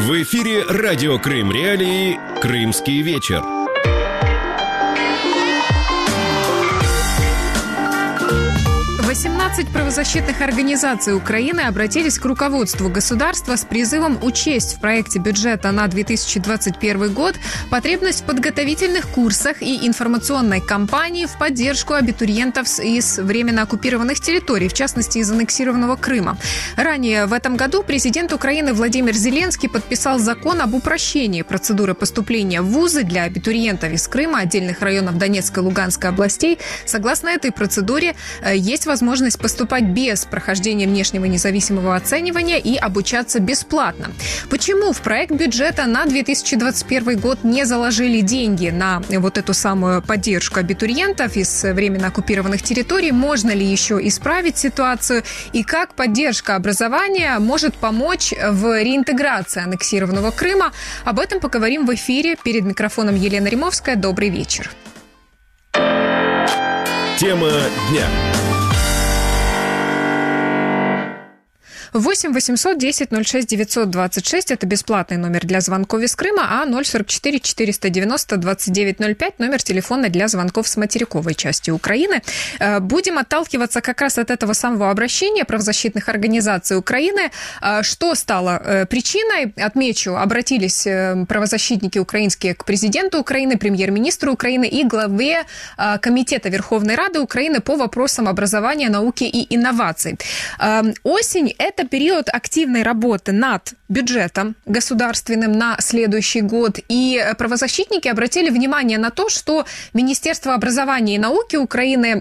В эфире радио Крым Реалии «Крымский вечер». «18 правозащитных организаций Украины обратились к руководству государства с призывом учесть в проекте бюджета на 2021 год потребность в подготовительных курсах и информационной кампании в поддержку абитуриентов из временно оккупированных территорий, в частности, из аннексированного Крыма. Ранее в этом году президент Украины Владимир Зеленский подписал закон об упрощении процедуры поступления в вузы для абитуриентов из Крыма, отдельных районов Донецкой и Луганской областей. Согласно этой процедуре, есть возможность поступать без прохождения внешнего независимого оценивания и обучаться бесплатно. Почему в проект бюджета на 2021 год не заложили деньги на вот эту самую поддержку абитуриентов из временно оккупированных территорий? Можно ли еще исправить ситуацию? И как поддержка образования может помочь в реинтеграции аннексированного Крыма? Об этом поговорим в эфире. Перед микрофоном Елена Римовская. Добрый вечер. Тема дня. 8 800 10 06 926 – это бесплатный номер для звонков из Крыма, а 044 490 2905 – номер телефона для звонков с материковой части Украины. Будем отталкиваться как раз от этого самого обращения правозащитных организаций Украины. Что стало причиной? Отмечу, обратились правозащитники украинские к президенту Украины, премьер-министру Украины и главе Комитета Верховной Рады Украины по вопросам образования, науки и инноваций. Осень – это период активной работы над бюджетом государственным на следующий год. И правозащитники обратили внимание на то, что Министерство образования и науки Украины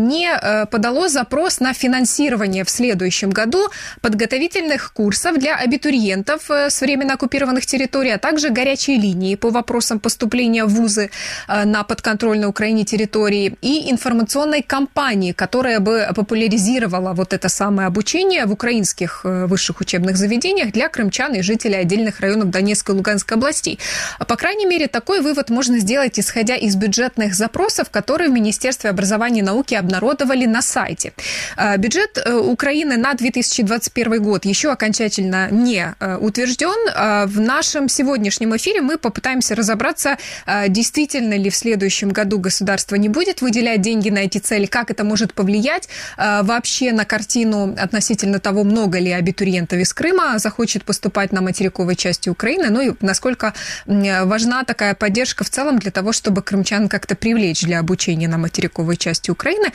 не подало запрос на финансирование в следующем году подготовительных курсов для абитуриентов с временно оккупированных территорий, а также горячей линии по вопросам поступления в вузы на подконтрольной Украине территории и информационной кампании, которая бы популяризировала вот это самое обучение в украинских высших учебных заведениях для крымчан и жителей отдельных районов Донецкой и Луганской областей. По крайней мере, такой вывод можно сделать, исходя из бюджетных запросов, которые в Министерстве образования и науки обнародовали на сайте. Бюджет Украины на 2021 год еще окончательно не утвержден. В нашем сегодняшнем эфире мы попытаемся разобраться, действительно ли в следующем году государство не будет выделять деньги на эти цели, как это может повлиять вообще на картину относительно того, много ли абитуриентов из Крыма захочет поступать на материковой части Украины, ну и насколько важна такая поддержка в целом для того, чтобы крымчан как-то привлечь для обучения на материковой части Украины.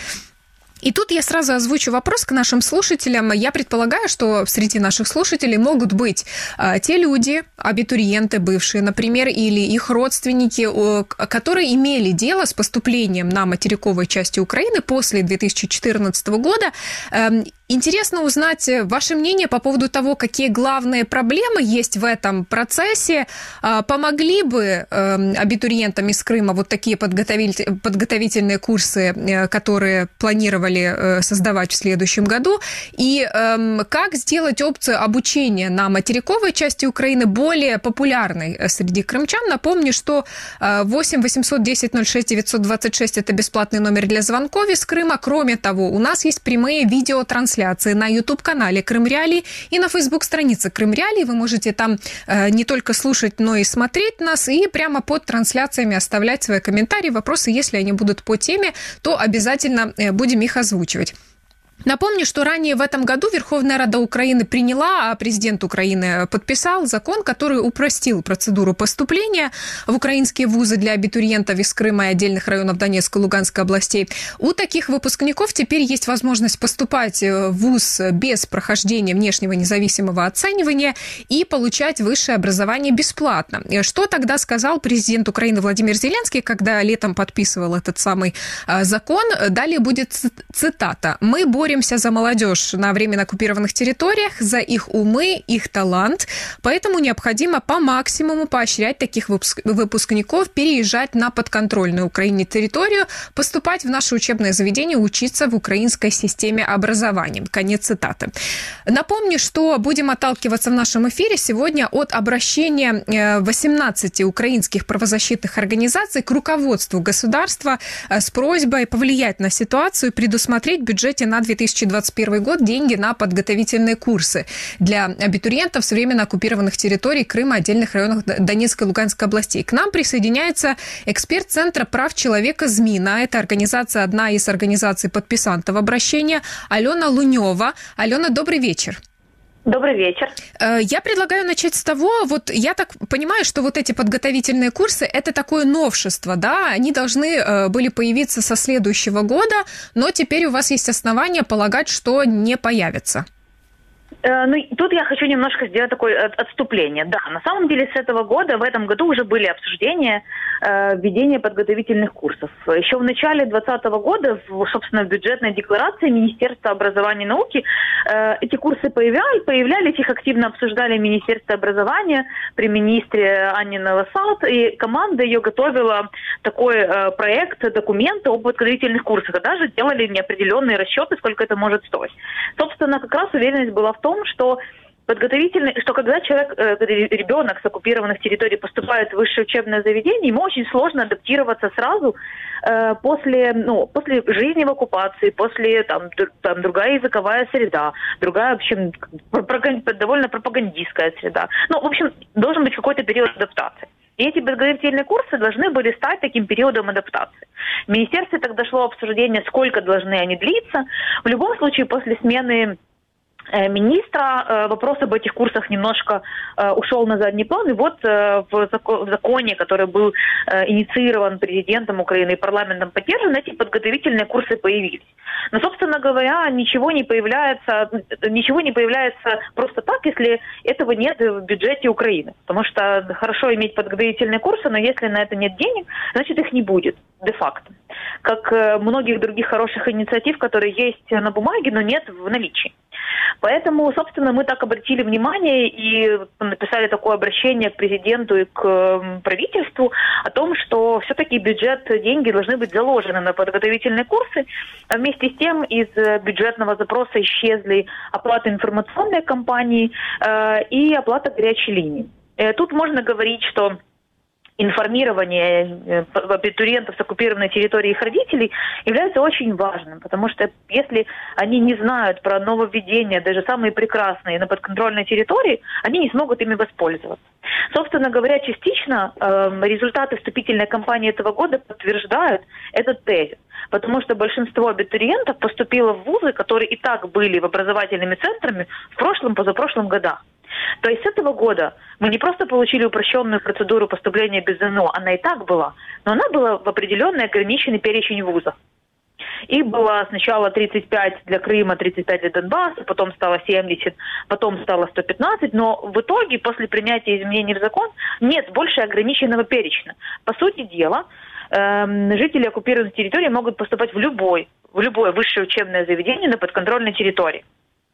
И тут я сразу озвучу вопрос к нашим слушателям. Я предполагаю, что среди наших слушателей могут быть те люди, абитуриенты бывшие, например, или их родственники, которые имели дело с поступлением на материковой части Украины после 2014 года. Интересно узнать ваше мнение по поводу того, какие главные проблемы есть в этом процессе. Помогли бы абитуриентам из Крыма вот такие подготовительные курсы, которые планировали создавать в следующем году? И как сделать опцию обучения на материковой части Украины более популярной среди крымчан? Напомню, что 8 800 10 06 926 – это бесплатный номер для звонков из Крыма. Кроме того, у нас есть прямые видеотрансляции на YouTube-канале Крым Реалии и на Facebook-странице Крым Реалии. Вы можете там не только слушать, но и смотреть нас, и прямо под трансляциями оставлять свои комментарии, вопросы. Если они будут по теме, то обязательно будем их озвучивать. Напомню, что ранее в этом году Верховная Рада Украины приняла, а президент Украины подписал закон, который упростил процедуру поступления в украинские вузы для абитуриентов из Крыма и отдельных районов Донецкой и Луганской областей. У таких выпускников теперь есть возможность поступать в вуз без прохождения внешнего независимого оценивания и получать высшее образование бесплатно. Что тогда сказал президент Украины Владимир Зеленский, когда летом подписывал этот самый закон? Далее будет цитата. «Мы боремся за молодежь на временно оккупированных территориях, за их умы, их талант. Поэтому необходимо по максимуму поощрять таких выпускников переезжать на подконтрольную Украине территорию, поступать в наше учебное заведение, учиться в украинской системе образования». Конец цитаты. Напомню, что будем отталкиваться в нашем эфире сегодня от обращения 18 украинских правозащитных организаций к руководству государства с просьбой повлиять на ситуацию и предусмотреть в бюджете на 2021 год деньги на подготовительные курсы для абитуриентов с временно оккупированных территорий Крыма, отдельных районов Донецкой и Луганской областей. К нам присоединяется эксперт Центра прав человека «Змина». Это организация, одна из организаций подписантов обращения, Алена Лунева. Алена, добрый вечер. Добрый вечер. Я предлагаю начать с того, вот я так понимаю, что вот эти подготовительные курсы – это такое новшество, да, они должны были появиться со следующего года, но теперь у вас есть основания полагать, что не появятся. Тут я хочу немножко сделать такое отступление. Да, на самом деле с этого года, в этом году уже были обсуждения введения подготовительных курсов. Еще в начале 2020 года, собственно, в бюджетной декларации Министерства образования и науки эти курсы появлялись, их активно обсуждали Министерство образования при министре Анне Новосад, и команда ее готовила такой проект, документы об подготовительных курсах, и даже делали неопределенные расчеты, сколько это может стоить. Собственно, как раз уверенность была в том, что когда ребенок с оккупированных территорий поступает в высшее учебное заведение, ему очень сложно адаптироваться сразу после жизни в оккупации, после другая языковая среда, другая, в общем, довольно пропагандистская среда. В общем, должен быть какой-то период адаптации. И эти подготовительные курсы должны были стать таким периодом адаптации. В министерстве так дошло обсуждение, сколько должны они длиться. В любом случае, после смены министра вопрос об этих курсах немножко ушел на задний план. И вот в законе, который был инициирован президентом Украины и парламентом поддержан, эти подготовительные курсы появились. Но, собственно говоря, ничего не появляется просто так, если этого нет в бюджете Украины. Потому что хорошо иметь подготовительные курсы, но если на это нет денег, значит их не будет де-факто. Как многих других хороших инициатив, которые есть на бумаге, но нет в наличии. Поэтому, собственно, мы так обратили внимание и написали такое обращение к президенту и к правительству о том, что все-таки бюджет, деньги должны быть заложены на подготовительные курсы. А вместе с тем из бюджетного запроса исчезли оплата информационной кампании и оплата горячей линии. Тут можно говорить, что информирование абитуриентов с оккупированной территории их родителей является очень важным, потому что если они не знают про нововведения, даже самые прекрасные, на подконтрольной территории, они не смогут ими воспользоваться. Собственно говоря, частично результаты вступительной кампании этого года подтверждают этот тезис, потому что большинство абитуриентов поступило в вузы, которые и так были в образовательными центрами в прошлом, позапрошлом годах. То есть с этого года мы не просто получили упрощенную процедуру поступления без ЗНО, она и так была, но она была в определенный ограниченный перечень вузов. И было сначала 35 для Крыма, 35 для Донбасса, потом стало 70, потом стало 115, но в итоге после принятия изменений в закон нет больше ограниченного перечня. По сути дела, жители оккупированных территорий могут поступать в любое высшее учебное заведение на подконтрольной территории.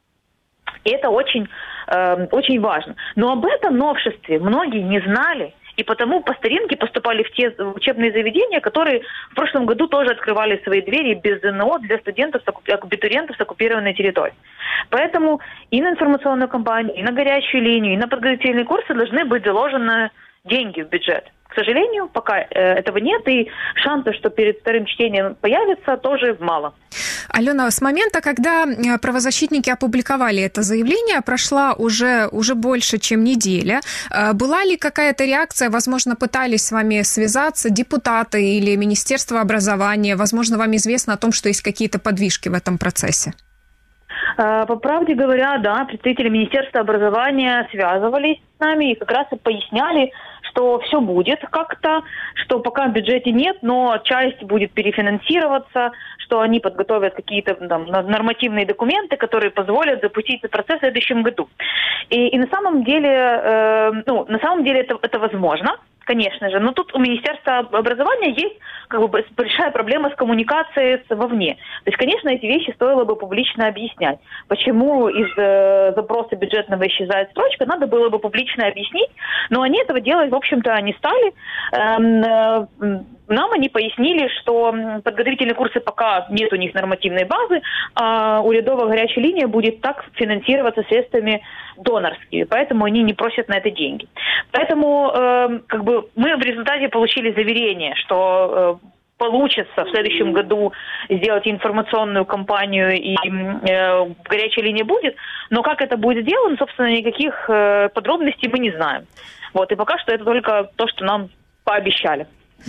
И это очень, очень важно. Но об этом новшестве многие не знали, и потому по старинке поступали в те учебные заведения, которые в прошлом году тоже открывали свои двери без ЗНО для студентов, абитуриентов с оккупированной территории. Поэтому и на информационную кампанию, и на горячую линию, и на подготовительные курсы должны быть заложены деньги в бюджет. К сожалению, пока этого нет, и шансов, что перед вторым чтением появится, тоже мало. Алена, с момента, когда правозащитники опубликовали это заявление, прошла уже больше, чем неделя. Была ли какая-то реакция? Возможно, пытались с вами связаться депутаты или Министерство образования? Возможно, вам известно о том, что есть какие-то подвижки в этом процессе? По правде говоря, да, представители Министерства образования связывались с нами и как раз и поясняли, что все будет как-то, что пока в бюджете нет, но часть будет перефинансироваться, что они подготовят какие-то нормативные документы, которые позволят запустить этот процесс в следующем году. И на самом деле, это возможно. Конечно же, но тут у Министерства образования есть большая проблема с коммуникацией вовне. То есть, конечно, эти вещи стоило бы публично объяснять. Почему из запроса бюджетного исчезает строчка, надо было бы публично объяснить, но они этого делать, в общем-то, не стали. Нам они пояснили, что подготовительные курсы пока нет у них нормативной базы, а урядовая горячая линия будет так финансироваться средствами донорскими, поэтому они не просят на это деньги. Поэтому мы в результате получили заверение, что получится в следующем году сделать информационную кампанию и горячая линия будет. Но как это будет сделано, собственно, никаких подробностей мы не знаем. Вот, и пока что это только то, что нам пообещали.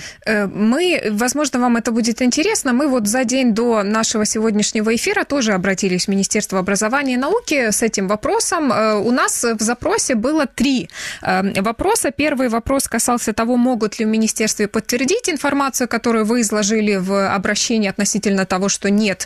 Возможно, вам это будет интересно, мы вот за день до нашего сегодняшнего эфира тоже обратились в Министерство образования и науки с этим вопросом. У нас в запросе было 3 вопроса. Первый вопрос касался того, могут ли в Министерстве подтвердить информацию, которую вы изложили в обращении относительно того, что нет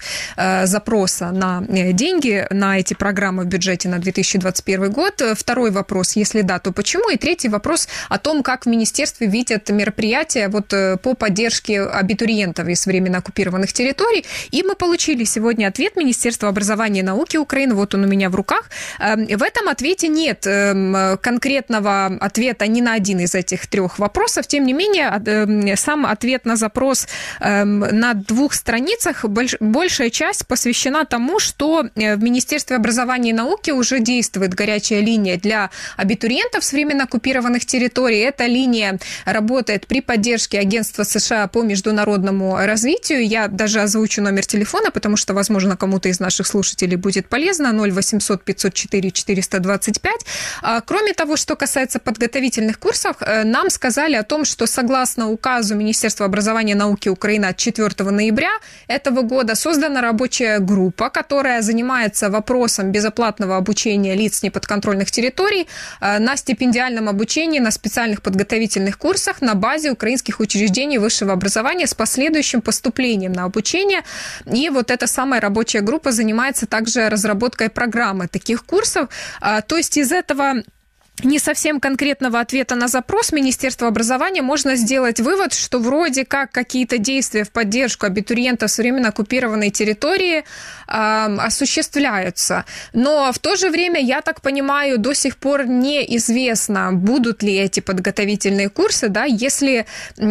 запроса на деньги на эти программы в бюджете на 2021 год. Второй вопрос, если да, то почему? И третий вопрос о том, как в Министерстве видят мероприятия по поддержке абитуриентов из временно оккупированных территорий. И мы получили сегодня ответ Министерства образования и науки Украины. Вот он у меня в руках. В этом ответе нет конкретного ответа ни на один из этих 3 вопросов. Тем не менее, сам ответ на запрос на 2 страницах, большая часть посвящена тому, что в Министерстве образования и науки уже действует горячая линия для абитуриентов с временно оккупированных территорий. Эта линия работает при поддержке Агентства США по международному развитию. Я даже озвучу номер телефона, потому что, возможно, кому-то из наших слушателей будет полезно. 0800 504 425. Кроме того, что касается подготовительных курсов, нам сказали о том, что согласно указу Министерства образования и науки Украины от 4 ноября этого года создана рабочая группа, которая занимается вопросом безоплатного обучения лиц неподконтрольных территорий на стипендиальном обучении, на специальных подготовительных курсах на базе украинских учреждений высшего образования с последующим поступлением на обучение. И вот эта самая рабочая группа занимается также разработкой программы таких курсов. То есть из этого не совсем конкретного ответа на запрос Министерства образования можно сделать вывод, что вроде как какие-то действия в поддержку абитуриентов с временно оккупированной территории осуществляются. Но в то же время, я так понимаю, до сих пор неизвестно, будут ли эти подготовительные курсы, да, если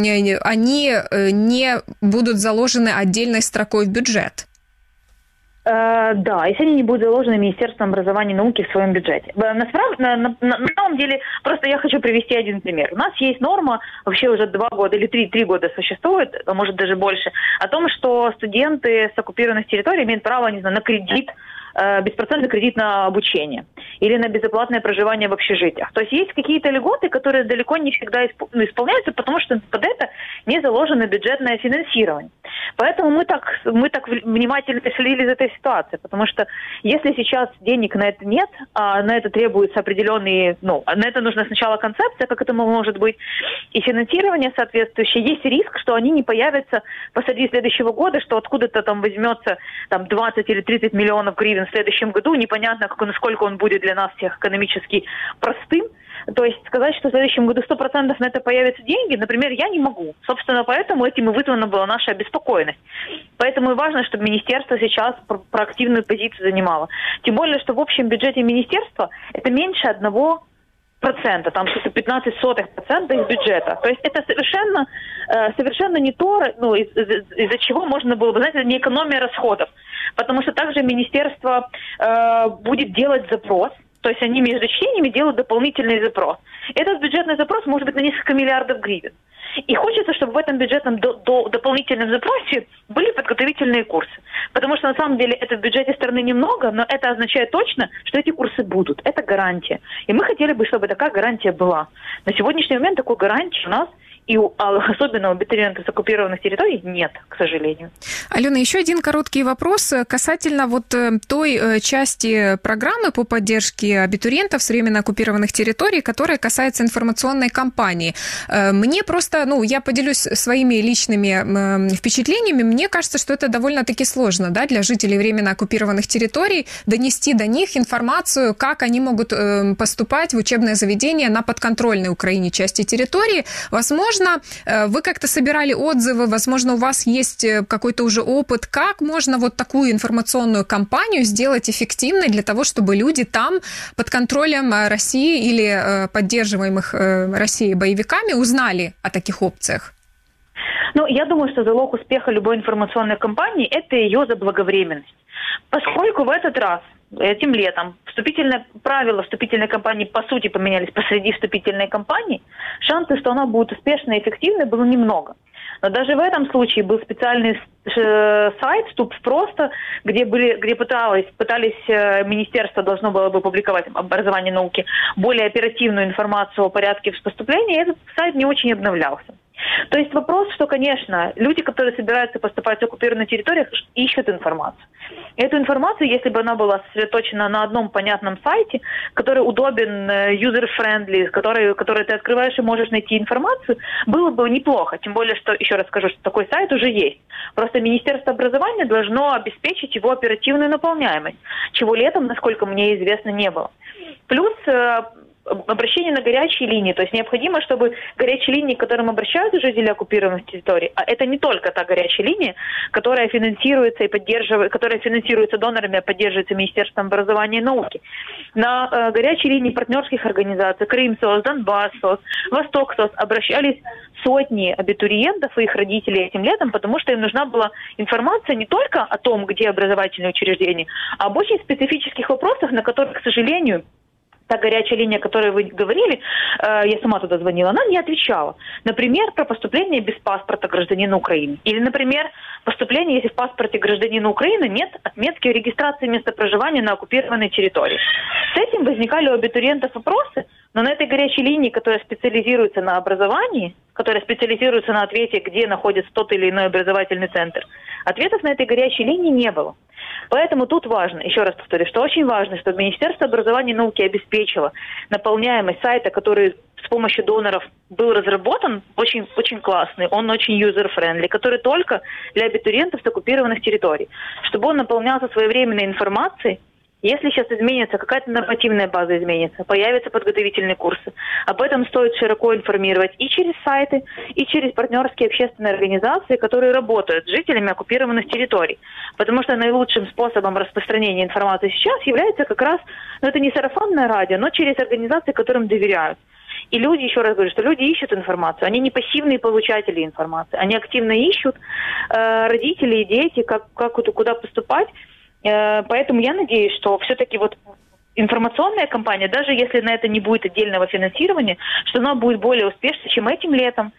они не будут заложены отдельной строкой в бюджет. Да, если они не будут заложены Министерством образования и науки в своем бюджете. На самом деле, просто я хочу привести один пример. У нас есть норма, вообще уже 2 года или 3 года существует, а может даже больше, о том, что студенты с оккупированных территорий имеют право, не знаю, на кредит, беспроцентный кредит на обучение или на безоплатное проживание в общежитиях. То есть есть какие-то льготы, которые далеко не всегда исполняются, потому что под это не заложено бюджетное финансирование. Поэтому мы так внимательно следили за этой ситуацией, потому что если сейчас денег на это нет, а на это требуется определенные, на это нужна сначала концепция, как это может быть, и финансирование соответствующее, есть риск, что они не появятся посреди следующего года, что откуда-то там возьмется 20 или 30 миллионов гривен в следующем году, непонятно, насколько он будет для нас всех экономически простым. То есть сказать, что в следующем году 100% на это появятся деньги, например, я не могу. Собственно, поэтому этим и вызвана была наша обеспокоенность. Поэтому и важно, чтобы министерство сейчас проактивную позицию занимало. Тем более, что в общем бюджете министерства это меньше 1%, там что-то 0,15% из бюджета. То есть это совершенно не то, из-за чего можно было бы, знаете, не экономия расходов. Потому что также министерство будет делать запрос, то есть они между чтениями делают дополнительный запрос. Этот бюджетный запрос может быть на несколько миллиардов гривен. И хочется, чтобы в этом бюджетном дополнительном запросе были подготовительные курсы. Потому что на самом деле это в бюджете страны немного, но это означает точно, что эти курсы будут. Это гарантия. И мы хотели бы, чтобы такая гарантия была. На сегодняшний момент такой гарантии у нас и особенно у абитуриентов с оккупированных территорий нет, к сожалению. Алена, еще один короткий вопрос касательно той части программы по поддержке абитуриентов с временно оккупированных территорий, которая касается информационной кампании. Мне просто, я поделюсь своими личными впечатлениями, мне кажется, что это довольно-таки сложно, да, для жителей временно оккупированных территорий донести до них информацию, как они могут поступать в учебное заведение на подконтрольной Украине части территории. Возможно, вы как-то собирали отзывы, возможно, у вас есть какой-то уже опыт, как можно такую информационную кампанию сделать эффективной для того, чтобы люди там под контролем России или поддерживаемых Россией боевиками узнали о таких опциях? Я думаю, что залог успеха любой информационной кампании – это ее заблаговременность. Поскольку в этот раз, этим летом, правила вступительной кампании по сути поменялись посреди вступительной кампании, шансы, что она будет успешной и эффективной, было немного. Но даже в этом случае был специальный сайт «Вступ в просто», где пытались министерство должно было бы публиковать образование и науки более оперативную информацию о порядке поступления, и этот сайт не очень обновлялся. То есть вопрос, что, конечно, люди, которые собираются поступать в оккупированных территориях, ищут информацию. Эту информацию, если бы она была сосредоточена на одном понятном сайте, который удобен, user-friendly, который ты открываешь и можешь найти информацию, было бы неплохо. Тем более, что, еще раз скажу, что такой сайт уже есть. Просто Министерство образования должно обеспечить его оперативную наполняемость, чего летом, насколько мне известно, не было. Плюс обращение на горячие линии. То есть необходимо, чтобы горячие линии, к которым обращаются жители оккупированных территорий, а это не только та горячая линия, которая финансируется которая финансируется донорами, а поддерживается Министерством образования и науки. На горячие линии партнерских организаций Крым-СОС, Донбасс-СОС, Восток-СОС обращались сотни абитуриентов и их родителей этим летом, потому что им нужна была информация не только о том, где образовательные учреждения, а об очень специфических вопросах, на которые, к сожалению, та горячая линия, о которой вы говорили, я сама туда звонила, она не отвечала. Например, про поступление без паспорта гражданина Украины. Или, например, поступление, если в паспорте гражданина Украины нет отметки о регистрации места проживания на оккупированной территории. С этим возникали у абитуриентов вопросы, но на этой горячей линии, которая специализируется на образовании, которая специализируется на ответе, где находится тот или иной образовательный центр, ответов на этой горячей линии не было. Поэтому тут важно, еще раз повторю, что очень важно, чтобы Министерство образования и науки обеспечило наполняемость сайта, который с помощью доноров был разработан, очень, очень классный, он очень user-friendly, который только для абитуриентов с оккупированных территорий, чтобы он наполнялся своевременной информацией. Если сейчас изменится, какая-то нормативная база изменится, появятся подготовительные курсы. Об этом стоит широко информировать и через сайты, и через партнерские общественные организации, которые работают с жителями оккупированных территорий. Потому что наилучшим способом распространения информации сейчас является как раз, это не сарафанное радио, но через организации, которым доверяют. И люди, еще раз говорю, что люди ищут информацию, они не пассивные получатели информации, они активно ищут, родители и дети, куда поступать. Поэтому я надеюсь, что все-таки вот информационная кампания, даже если на это не будет отдельного финансирования, что она будет более успешной, чем этим летом,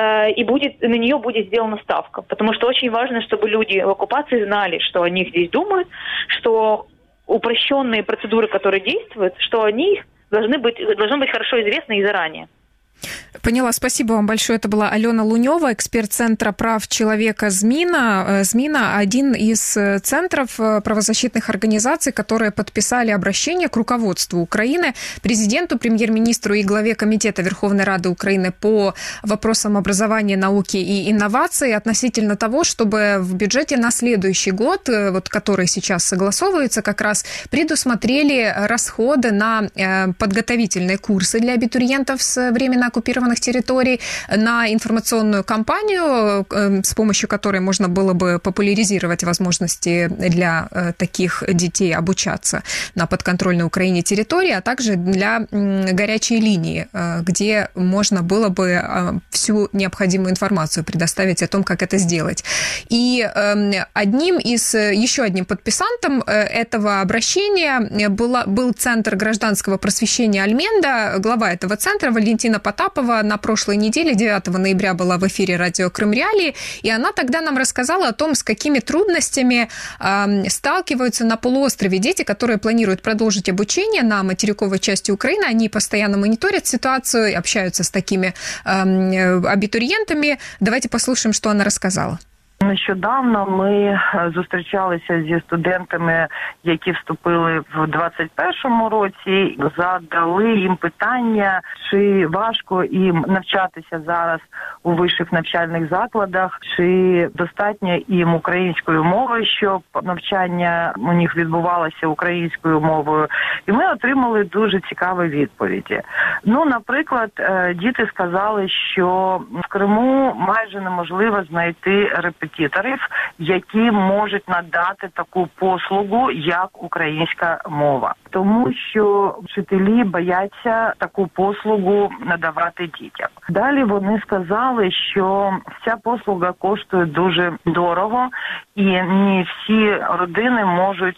и на нее будет сделана ставка. Потому что очень важно, чтобы люди в оккупации знали, что о них здесь думают, что упрощенные процедуры, которые действуют, что они должны быть хорошо известны и заранее. Поняла, спасибо вам большое. Это была Алена Лунева, эксперт Центра прав человека ЗМИНа. ЗМИНа – один из центров правозащитных организаций, которые подписали обращение к руководству Украины, президенту, премьер-министру и главе Комитета Верховной Рады Украины по вопросам образования, науки и инноваций относительно того, чтобы в бюджете на следующий год, вот, который сейчас согласовывается, как раз предусмотрели расходы на подготовительные курсы для абитуриентов с временно оккупированных территорий, на информационную кампанию, с помощью которой можно было бы популяризировать возможности для таких детей обучаться на подконтрольной Украине территории, а также для горячей линии, где можно было бы всю необходимую информацию предоставить о том, как это сделать. И еще одним подписантом этого обращения был Центр гражданского просвещения Альменда, глава этого центра Валентина Потапова на прошлой неделе, 9 ноября, была в эфире радио Крым Реалии, и она тогда нам рассказала о том, с какими трудностями сталкиваются на полуострове дети, которые планируют продолжить обучение на материковой части Украины. Они постоянно мониторят ситуацию, общаются с такими абітурієнтами. Давайте послушаем, что она рассказала. Нещодавно ми зустрічалися зі студентами, які вступили в 2021 році, задали їм питання, чи важко їм навчатися зараз у вищих навчальних закладах, чи достатньо їм української мови, щоб навчання у них відбувалося українською мовою. І ми отримали дуже цікаві відповіді. Наприклад, діти сказали, що в Криму майже неможливо знайти репетиторів, які можуть надати таку послугу, як українська мова. Тому що вчителі бояться таку послугу надавати дітям. Далі вони сказали, що ця послуга коштує дуже дорого, і не всі родини можуть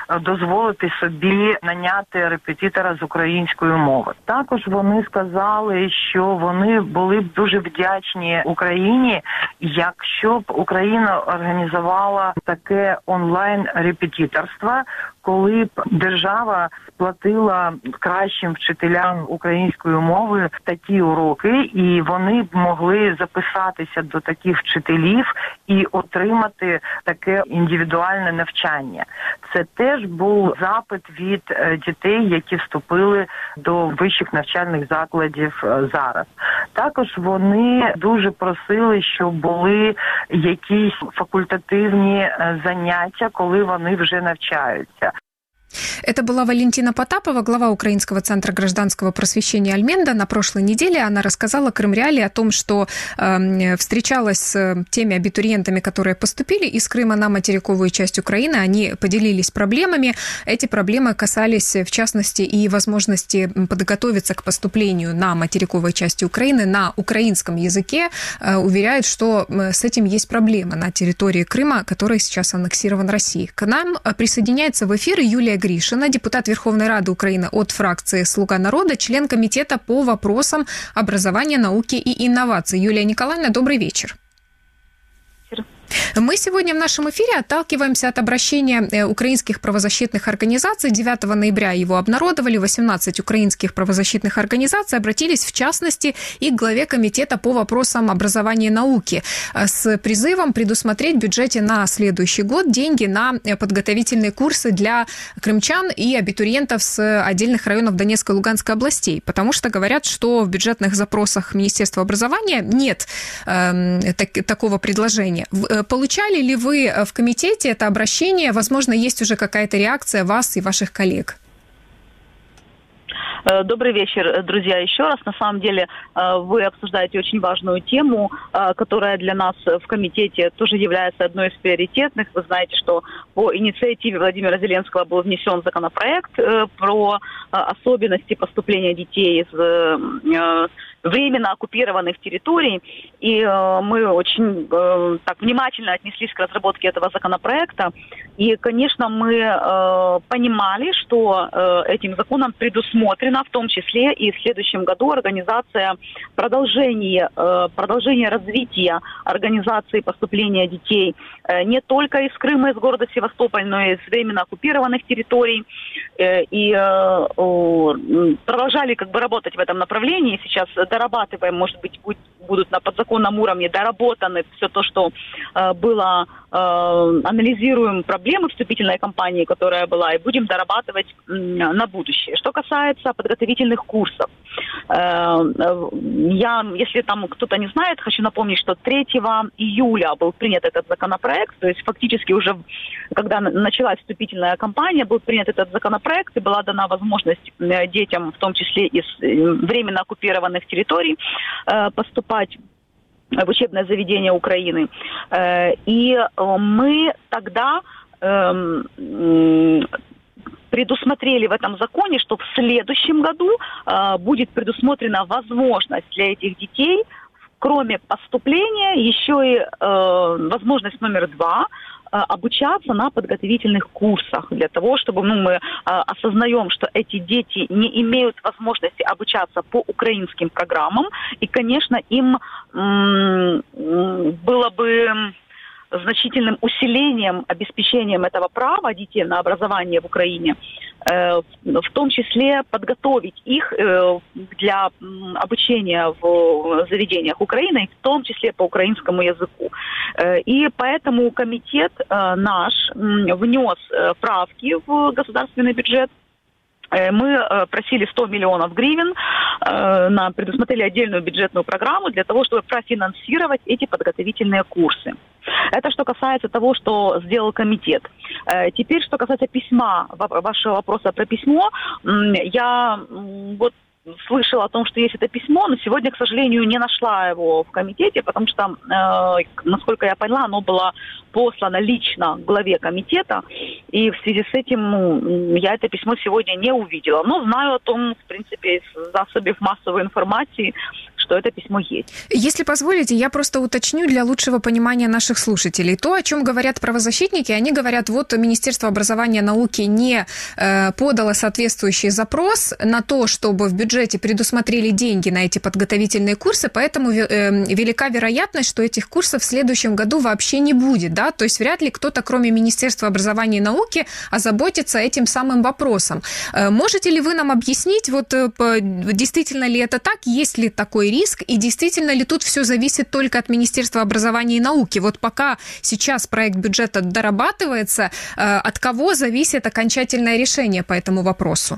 дозволити собі наняти репетитора з української мови. Також вони сказали, що вони були б дуже вдячні Україні, якщо б Україна організувала таке онлайн-репетиторство, коли б держава сплатила кращим вчителям української мови такі уроки, і вони б могли записатися до таких вчителів і отримати таке індивідуальне навчання. Це теж був запит від дітей, які вступили до вищих навчальних закладів зараз. Також вони дуже просили, щоб були якісь факультативні заняття, коли вони вже навчаються. Это была Валентина Потапова, глава Украинского центра гражданского просвещения «Альменда». На прошлой неделе она рассказала Крым Реалии о том, что встречалась с теми абитуриентами, которые поступили из Крыма на материковую часть Украины. Они поделились проблемами. Эти проблемы касались, в частности, и возможности подготовиться к поступлению на материковой части Украины на украинском языке. Уверяют, что с этим есть проблема на территории Крыма, который сейчас аннексирован Россией. К нам присоединяется в эфир Юлия Гришина, депутат Верховной Рады Украины от фракции «Слуга народа», член комитета по вопросам образования, науки и инноваций. Юлия Николаевна, добрый вечер. Мы сегодня в нашем эфире отталкиваемся от обращения украинских правозащитных организаций. 9 ноября его обнародовали. 18 украинских правозащитных организаций обратились, в частности, и к главе комитета по вопросам образования и науки с призывом предусмотреть в бюджете на следующий год деньги на подготовительные курсы для крымчан и абитуриентов с отдельных районов Донецкой и Луганской областей. Потому что говорят, что в бюджетных запросах Министерства образования нет такого предложения. Получали ли вы в комитете это обращение? Возможно, есть уже какая-то реакция вас и ваших коллег? Добрый вечер, друзья, еще раз. На самом деле вы обсуждаете очень важную тему, которая для нас в комитете тоже является одной из приоритетных. Вы знаете, что по инициативе Владимира Зеленского был внесен законопроект про особенности поступления детей из временно оккупированных территорий. И мы очень так внимательно отнеслись к разработке этого законопроекта. И, конечно, мы понимали, что этим законом предусмотрено, в том числе и в следующем году, организация продолжения развития организации поступления детей не только из Крыма, из города Севастополь, но и из временно оккупированных территорий. И продолжали работать в этом направлении. Сейчас дорабатываем, может быть, будут на подзаконном уровне доработаны все то, что было, анализируем проблемы вступительной кампании, которая была, и будем дорабатывать на будущее. Что касается подготовительных курсов, если там кто-то не знает, хочу напомнить, что 3 июля был принят этот законопроект, то есть фактически уже, когда началась вступительная кампания, был принят этот законопроект, и была дана возможность детям, в том числе из временно оккупированных территорий, поступать в учебное заведение Украины. И мы тогда предусмотрели в этом законе, что в следующем году будет предусмотрена возможность для этих детей, кроме поступления, еще и возможность номер 2 обучаться на подготовительных курсах для того, чтобы мы осознаем, что эти дети не имеют возможности обучаться по украинским программам, и, конечно, им было бы значительным усилением, обеспечением этого права детей на образование в Украине, в том числе подготовить их для обучения в заведениях Украины, в том числе по украинскому языку. И поэтому комитет наш внес правки в государственный бюджет. Мы просили 100 миллионов гривен, предусмотрели отдельную бюджетную программу для того, чтобы профинансировать эти подготовительные курсы. Это что касается того, что сделал комитет. Теперь, что касается письма, вашего вопроса про письмо, я слышала о том, что есть это письмо, но сегодня, к сожалению, не нашла его в комитете, потому что, насколько я поняла, оно было послано лично главе комитета, и в связи с этим я это письмо сегодня не увидела. Но знаю о том, в принципе, из засобов массовой информации, что это письмо есть. Если позволите, я просто уточню для лучшего понимания наших слушателей. То, о чем говорят правозащитники, они говорят, вот Министерство образования и науки не подало соответствующий запрос на то, чтобы в бюджете предусмотрели деньги на эти подготовительные курсы, поэтому велика вероятность, что этих курсов в следующем году вообще не будет, да? То есть вряд ли кто-то, кроме Министерства образования и науки, озаботится этим самым вопросом. Можете ли вы нам объяснить, вот действительно ли это так, есть ли такой риск, и действительно ли тут все зависит только от Министерства образования и науки? Вот пока сейчас проект бюджета дорабатывается, от кого зависит окончательное решение по этому вопросу?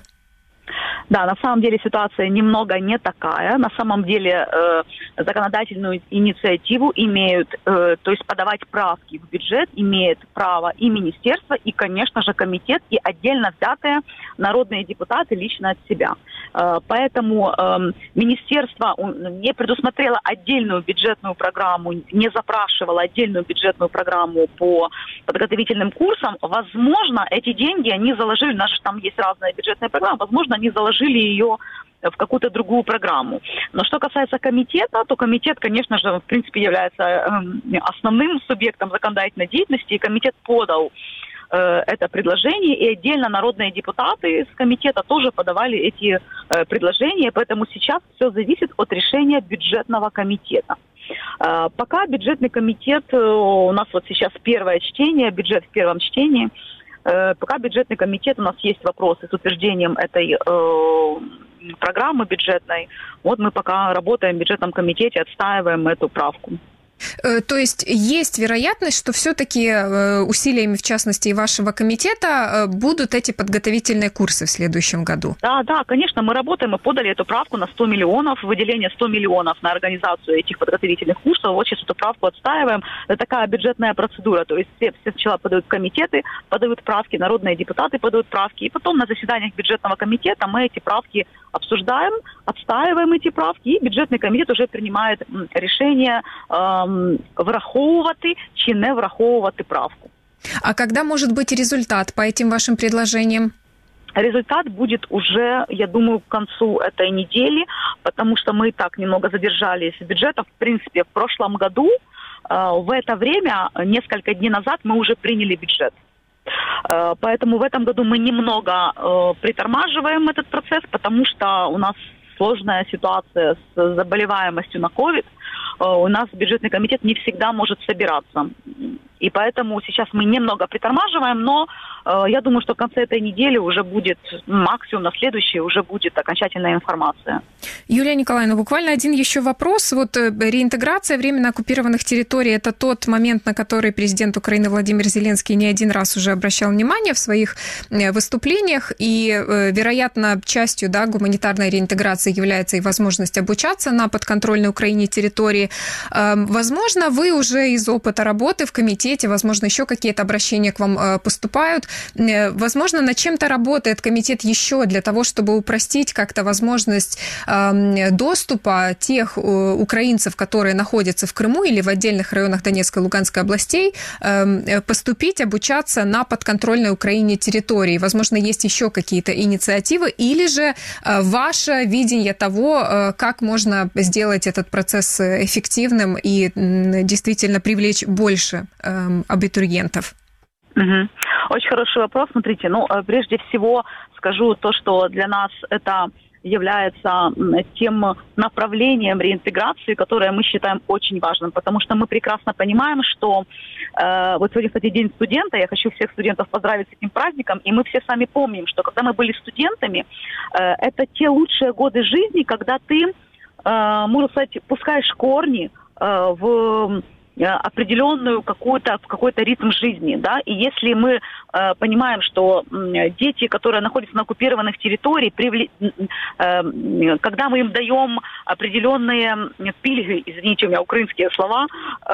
Да, на самом деле ситуация немного не такая. На самом деле законодательную инициативу имеют, то есть подавать правки в бюджет имеет право и министерство, и, конечно же, комитет, и отдельно взятые народные депутаты лично от себя. Поэтому министерство не предусмотрело отдельную бюджетную программу, не запрашивало отдельную бюджетную программу по подготовительным курсам. Возможно, эти деньги они заложили, у нас же там есть разные бюджетные программы, возможно, они заложили ее в какую-то другую программу. Но что касается комитета, то комитет, конечно же, в принципе, является основным субъектом законодательной деятельности, и комитет подал это предложение, и отдельно народные депутаты с комитета тоже подавали эти предложения, поэтому сейчас все зависит от решения бюджетного комитета. Пока бюджетный комитет, у нас вот сейчас первое чтение, бюджет в первом чтении, пока бюджетный комитет, у нас есть вопросы с утверждением этой программы бюджетной. Вот мы пока работаем в бюджетном комитете, отстаиваем эту правку. То есть есть вероятность, что все-таки усилиями, в частности, и вашего комитета будут эти подготовительные курсы в следующем году? Да, конечно, мы работаем, мы подали эту правку на 100 миллионов, выделение 100 миллионов на организацию этих подготовительных курсов. Вот сейчас эту правку отстаиваем. Это такая бюджетная процедура, то есть все сначала подают комитеты, подают правки, народные депутаты подают правки, и потом на заседаниях бюджетного комитета мы эти правки обсуждаем, отстаиваем эти правки, и бюджетный комитет уже принимает решение враховувати чи не враховувати правку. А когда может быть результат по этим вашим предложениям? Результат будет уже, я думаю, к концу этой недели, потому что мы и так немного задержались с бюджетом. В принципе, в прошлом году, в это время, несколько дней назад, мы уже приняли бюджет. Поэтому в этом году мы немного притормаживаем этот процесс, потому что у нас сложная ситуация с заболеваемостью на COVID. У нас бюджетный комитет не всегда может собираться. И поэтому сейчас мы немного притормаживаем, но я думаю, что в конце этой недели уже будет, максимум на следующей, уже будет окончательная информация. Юлия Николаевна, буквально один еще вопрос. Вот реинтеграция временно оккупированных территорий – это тот момент, на который президент Украины Владимир Зеленский не один раз уже обращал внимание в своих выступлениях. И, вероятно, частью гуманитарной реинтеграции является и возможность обучаться на подконтрольной Украине территории. Возможно, вы уже из опыта работы в комитете, возможно, еще какие-то обращения к вам поступают. Возможно, над чем-то работает комитет еще для того, чтобы упростить как-то возможность доступа тех украинцев, которые находятся в Крыму или в отдельных районах Донецкой и Луганской областей, поступить, обучаться на подконтрольной Украине территории. Возможно, есть еще какие-то инициативы, или же ваше видение того, как можно сделать этот процесс эффективным и действительно привлечь больше абитуриентов? Угу. Очень хороший вопрос. Смотрите, прежде всего скажу то, что для нас это является тем направлением реинтеграции, которое мы считаем очень важным, потому что мы прекрасно понимаем, что вот сегодня, кстати, День студента, я хочу всех студентов поздравить с этим праздником, и мы все сами помним, что когда мы были студентами, это те лучшие годы жизни, когда ты, можно сказать, пускаешь корни в определенную какой-то ритм жизни, да, и если мы понимаем, что дети, которые находятся на оккупированных территориях, когда мы им даем определенные пильги, извините, у меня украинские слова,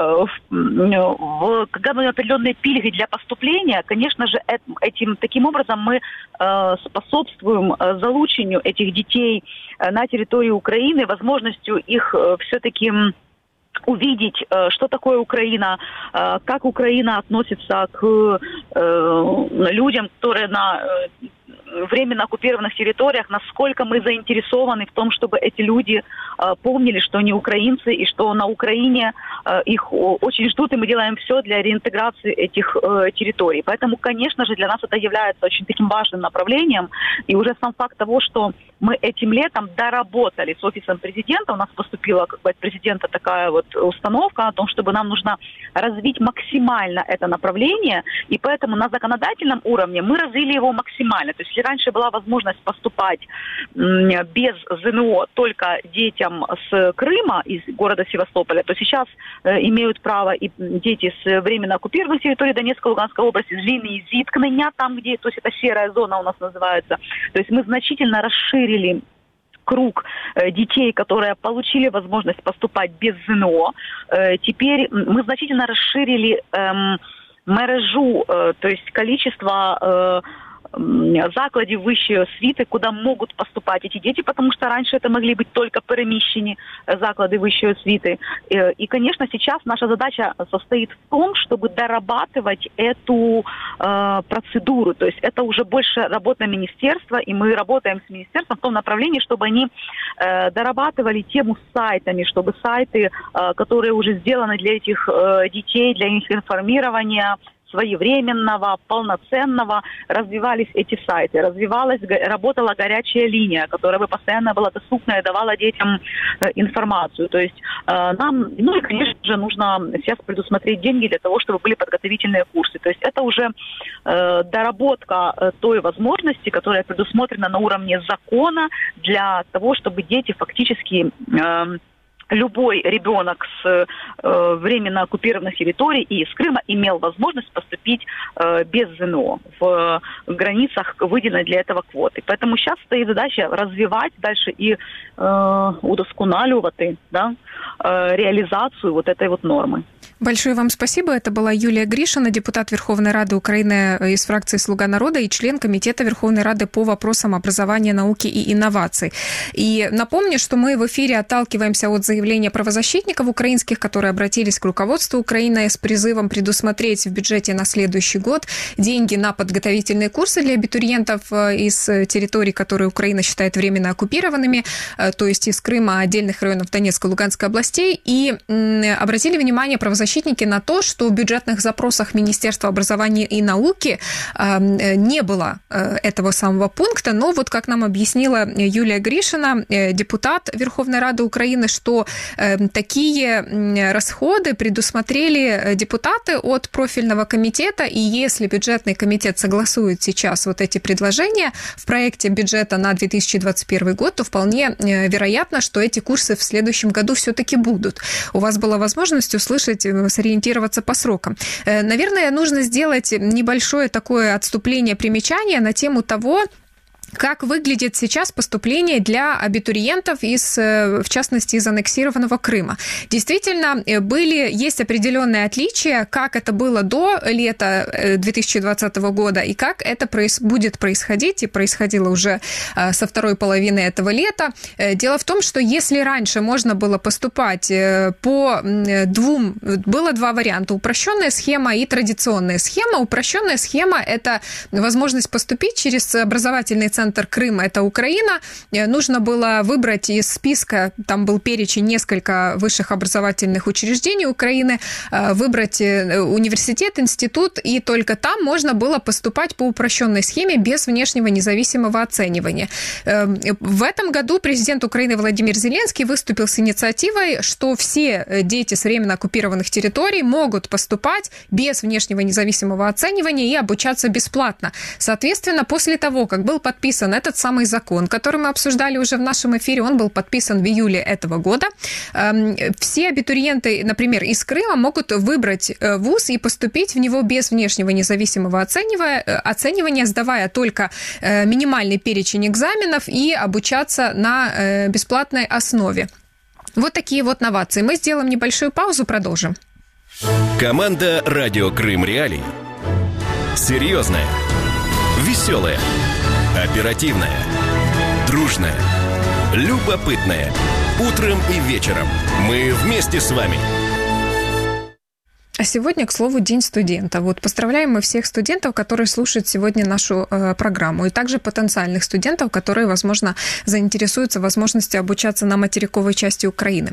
когда мы даем определенные пильги для поступления, конечно же, таким образом мы способствуем залучению этих детей на территории Украины, возможностью их все-таки увидеть, что такое Украина, как Украина относится к людям, которые временно оккупированных территориях, насколько мы заинтересованы в том, чтобы эти люди помнили, что они украинцы, и что на Украине их очень ждут, и мы делаем все для реинтеграции этих территорий. Поэтому, конечно же, для нас это является очень таким важным направлением. И уже сам факт того, что мы этим летом доработали с офисом президента, у нас поступила как бы от президента такая вот установка о том, чтобы нам нужно развить максимально это направление, и поэтому на законодательном уровне мы развили его максимально. То есть если раньше была возможность поступать без ЗНО только детям с Крыма, из города Севастополя, то сейчас имеют право и дети с временно оккупированных территорий Донецкой, Луганской области, с линии зіткнення, там, где, то есть это серая зона у нас называется. То есть мы значительно расширили круг детей, которые получили возможность поступать без ЗНО. Теперь мы значительно расширили мережу, то есть количество закладів вищої освіти, куди можуть поступати ці діти, тому що раніше це могли бути тільки переміщені заклади вищої освіти. И, конечно, сейчас наша задача состоит в том, чтобы дорабатывать эту процедуру. То есть это уже больше работа министерства, и мы работаем с министерством в том направлении, чтобы они дорабатывали тему с сайтами, чтобы сайты, которые уже сделаны для этих детей, для их информирования, своевременного, полноценного, развивались эти сайты, работала горячая линия, которая бы постоянно была доступна и давала детям информацию. То есть нам, и, конечно же, нужно сейчас предусмотреть деньги для того, чтобы были подготовительные курсы. То есть это уже доработка той возможности, которая предусмотрена на уровне закона для того, чтобы дети фактически... Любой ребенок с временно оккупированных территорий и из Крыма имел возможность поступить без ЗНО в границах выделенной для этого квоты. Поэтому сейчас стоит задача развивать дальше и удосконаливать, да, реализацию вот этой вот нормы. Большое вам спасибо. Это была Юлия Гришина, депутат Верховной Рады Украины из фракции «Слуга народа» и член Комитета Верховной Рады по вопросам образования, науки и инноваций. И напомню, что мы в эфире отталкиваемся от заявления правозащитников украинских, которые обратились к руководству Украины с призывом предусмотреть в бюджете на следующий год деньги на подготовительные курсы для абитуриентов из территорий, которые Украина считает временно оккупированными, то есть из Крыма, отдельных районов Донецкой и Луганской областей. И обратили внимание правозащитники на то, что в бюджетных запросах Министерства образования и науки не было этого самого пункта, но вот как нам объяснила Юлия Гришина, депутат Верховной Рады Украины, что такие расходы предусмотрели депутаты от профильного комитета, и если бюджетный комитет согласует сейчас вот эти предложения в проекте бюджета на 2021 год, то вполне вероятно, что эти курсы в следующем году все-таки будут. У вас была возможность услышать, сориентироваться по срокам. Наверное, нужно сделать небольшое такое отступление, примечание на тему того, как выглядит сейчас поступление для абитуриентов в частности, из аннексированного Крыма. Действительно, есть определенные отличия, как это было до лета 2020 года и как это будет происходить, и происходило уже со второй половины этого лета. Дело в том, что если раньше можно было поступать было два варианта: упрощенная схема и традиционная схема. Упрощенная схема – это возможность поступить через образовательный центр Крыма, это Украина. Нужно было выбрать из списка, там был перечень, несколько высших образовательных учреждений Украины, выбрать университет, институт, и только там можно было поступать по упрощенной схеме без внешнего независимого оценивания. В этом году президент Украины Владимир Зеленский выступил с инициативой, что все дети с временно оккупированных территорий могут поступать без внешнего независимого оценивания и обучаться бесплатно. Соответственно, после того, как был подписан этот самый закон, который мы обсуждали уже в нашем эфире, он был подписан в июле этого года, все абитуриенты, например, из Крыма могут выбрать вуз и поступить в него без внешнего независимого оценивания, сдавая только минимальный перечень экзаменов и обучаться на бесплатной основе. Вот такие вот новации. Мы сделаем небольшую паузу, продолжим. Команда «Радио Крым Реалии». Серьезная, веселая, оперативная, дружная, любопытная. Утром и вечером мы вместе с вами. А сегодня, к слову, День студента. Вот поздравляем мы всех студентов, которые слушают сегодня нашу программу, и также потенциальных студентов, которые, возможно, заинтересуются возможностью обучаться на материковой части Украины.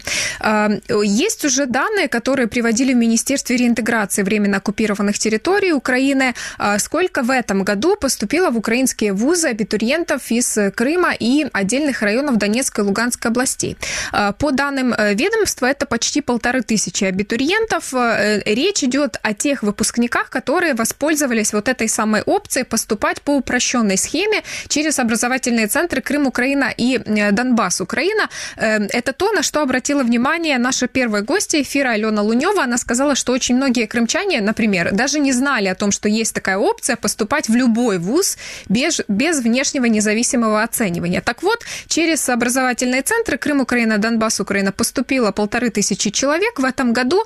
Есть уже данные, которые приводили в Министерстве реинтеграции временно оккупированных территорий Украины. Сколько в этом году поступило в украинские вузы абитуриентов из Крыма и отдельных районов Донецкой и Луганской областей? По данным ведомства, это почти 1500 абитуриентов. Речь идет о тех выпускниках, которые воспользовались вот этой самой опцией поступать по упрощенной схеме через образовательные центры Крым, Украина и Донбасс, Украина. Это то, на что обратила внимание наша первая гостья эфира Алена Лунева. Она сказала, что очень многие крымчане, например, даже не знали о том, что есть такая опция поступать в любой вуз без внешнего независимого оценивания. Так вот, через образовательные центры Крым, Украина, Донбасс, Украина поступило 1500 человек. В этом году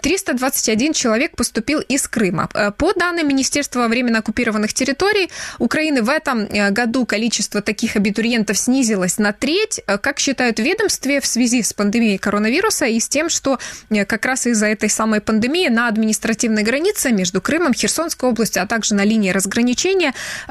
321 человек поступил из Крыма. По данным Министерства временно оккупированных территорий Украины, в этом году количество таких абитуриентов снизилось на треть, как считают в ведомстве, в связи с пандемией коронавируса и с тем, что как раз из-за этой самой пандемии на административной границе между Крымом, Херсонской областью, а также на линии разграничения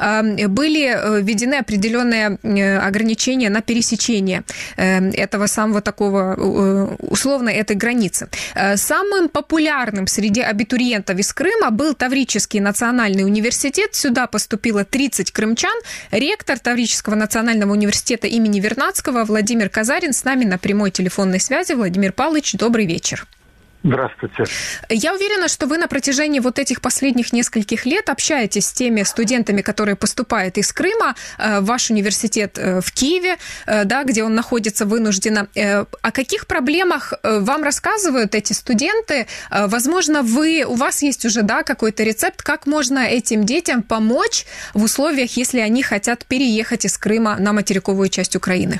были введены определенные ограничения на пересечение этого самого такого, условно, этой границы. Самым популярным среди абитуриентов из Крыма был Таврический национальный университет. Сюда поступило 30 крымчан. Ректор Таврического национального университета имени Вернадского Владимир Казарин с нами на прямой телефонной связи. Владимир Павлович, добрый вечер. Здравствуйте. Я уверена, что вы на протяжении вот этих последних нескольких лет общаетесь с теми студентами, которые поступают из Крыма в ваш университет в Киеве, да, где он находится вынужденно. О каких проблемах вам рассказывают эти студенты? Возможно, у вас есть уже, да, какой-то рецепт, как можно этим детям помочь в условиях, если они хотят переехать из Крыма на материковую часть Украины?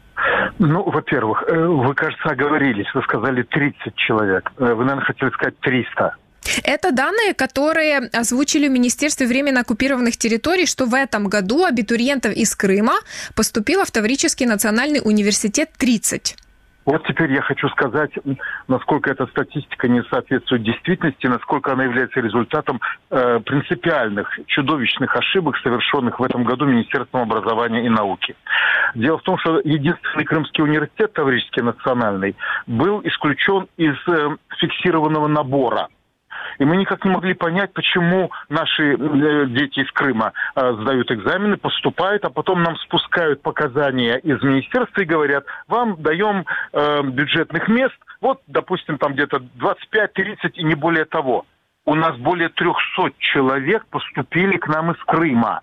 Ну, во-первых, вы, кажется, оговорились. Вы сказали 30 человек. Вы, наверное, хотели сказать 300. Это данные, которые озвучили в Министерстве временно оккупированных территорий, что в этом году абитуриентов из Крыма поступило в Таврический национальный университет 30. Вот теперь я хочу сказать, насколько эта статистика не соответствует действительности, насколько она является результатом принципиальных, чудовищных ошибок, совершенных в этом году Министерством образования и науки. Дело в том, что единственный крымский университет, Таврический национальный, был исключен из фиксированного набора. И мы никак не могли понять, почему наши дети из Крыма сдают экзамены, поступают, а потом нам спускают показания из министерства и говорят, вам даем бюджетных мест, вот, допустим, там где-то 25-30 и не более того. У нас более 300 человек поступили к нам из Крыма.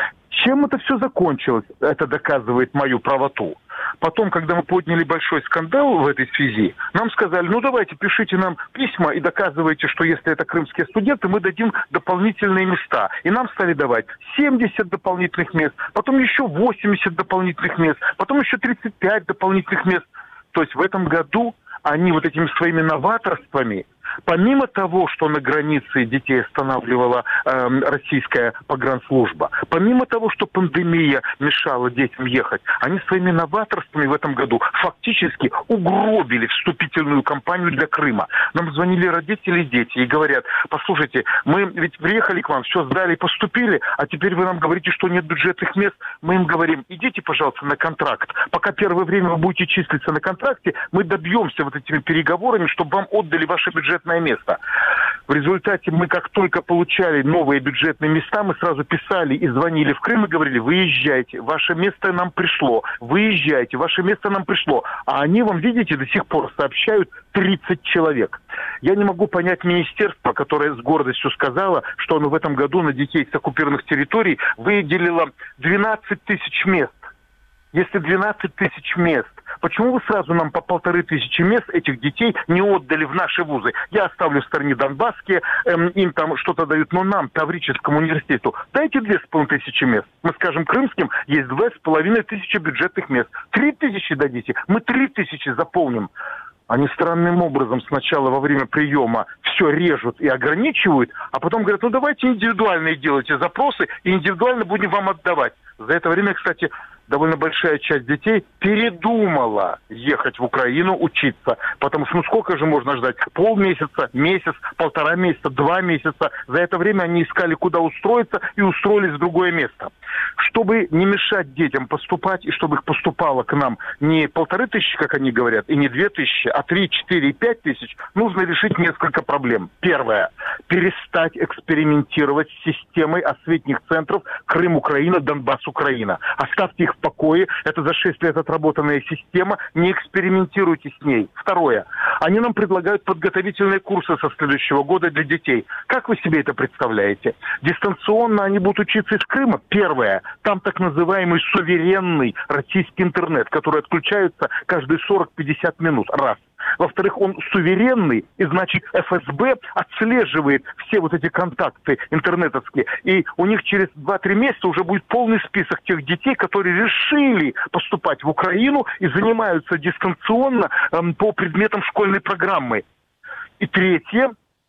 Чем это все закончилось? Это доказывает мою правоту. Потом, когда мы подняли большой скандал в этой связи, нам сказали, ну давайте, пишите нам письма и доказывайте, что если это крымские студенты, мы дадим дополнительные места. И нам стали давать 70 дополнительных мест, потом еще 80 дополнительных мест, потом еще 35 дополнительных мест. То есть в этом году они вот этими своими новаторствами, помимо того, что на границе детей останавливала российская погранслужба, помимо того, что пандемия мешала детям ехать, они своими новаторствами в этом году фактически угробили вступительную кампанию для Крыма. Нам звонили родители и дети и говорят, послушайте, мы ведь приехали к вам, все сдали, поступили, а теперь вы нам говорите, что нет бюджетных мест. Мы им говорим, идите, пожалуйста, на контракт. Пока первое время вы будете числиться на контракте, мы добьемся вот этими переговорами, чтобы вам отдали ваше бюджетное место. В результате мы, как только получали новые бюджетные места, мы сразу писали и звонили в Крым и говорили, выезжайте, ваше место нам пришло, выезжайте, ваше место нам пришло. А они вам, видите, до сих пор сообщают 30 человек. Я не могу понять министерство, которое с гордостью сказало, что оно в этом году на детей с оккупированных территорий выделило 12 тысяч мест. Если 12 тысяч мест, почему вы сразу нам по 1500 мест этих детей не отдали в наши вузы? Я оставлю в стороне донбасские, им там что-то дают, но нам, Таврическому университету, дайте 2500 мест. Мы скажем, крымским есть 2500 бюджетных мест. 3000 дадите, мы 3000 заполним. Они странным образом сначала во время приема все режут и ограничивают, а потом говорят, ну давайте индивидуальные делайте запросы и индивидуально будем вам отдавать. За это время, кстати, довольно большая часть детей передумала ехать в Украину учиться. Потому что, сколько же можно ждать? Полмесяца, месяц, 1,5 месяца, 2 месяца. За это время они искали, куда устроиться, и устроились в другое место. Чтобы не мешать детям поступать, и чтобы их поступало к нам не 1500, как они говорят, и не 2000, а 3, 4 и 5 тысяч, нужно решить несколько проблем. Первое. Перестать экспериментировать с системой осветных центров Крым, Украина, Донбасс, Украина. Оставьте их в покое. Это за 6 лет отработанная система. Не экспериментируйте с ней. Второе. Они нам предлагают подготовительные курсы со следующего года для детей. Как вы себе это представляете? Дистанционно они будут учиться из Крыма? Первое. Там так называемый суверенный российский интернет, который отключается каждые 40-50 минут. Раз. Во-вторых, он суверенный, и значит ФСБ отслеживает все вот эти контакты интернетовские. И у них через 2-3 месяца уже будет полный список тех детей, которые решили поступать в Украину и занимаются дистанционно по предметам школьной программы. И третье,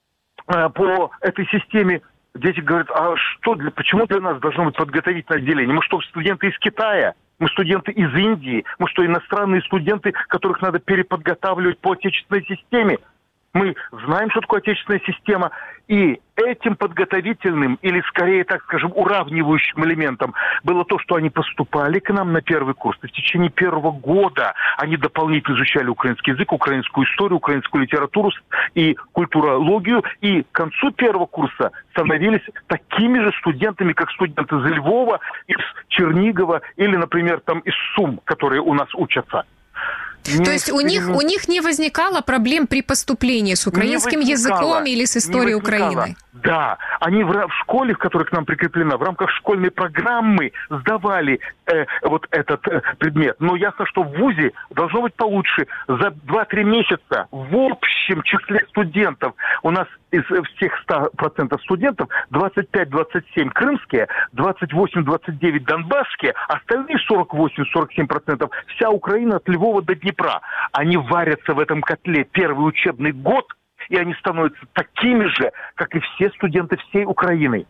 по этой системе дети говорят, почему для нас должно быть подготовительное отделение? Мы что, студенты из Китая? Мы студенты из Индии? Мы что, иностранные студенты, которых надо переподготавливать по отечественной системе? Мы знаем, что такое отечественная система, и этим подготовительным, или скорее, так скажем, уравнивающим элементом было то, что они поступали к нам на первый курс. И в течение первого года они дополнительно изучали украинский язык, украинскую историю, украинскую литературу и культурологию, и к концу первого курса становились такими же студентами, как студенты из Львова, из Чернигова или, например, там из Сум, которые у нас учатся. То есть у них не возникало проблем при поступлении с украинским языком или с историей Украины? Да, они в школе, в которой к нам прикреплена, в рамках школьной программы сдавали вот этот предмет. Но ясно, что в ВУЗе должно быть получше. За 2-3 месяца в общем числе студентов у нас из всех 100% студентов 25-27 крымские, 28-29 донбасские, остальные 48-47% вся Украина от Львова до Днепра. Они варятся в этом котле первый учебный год, и они становятся такими же, как и все студенты всей Украины.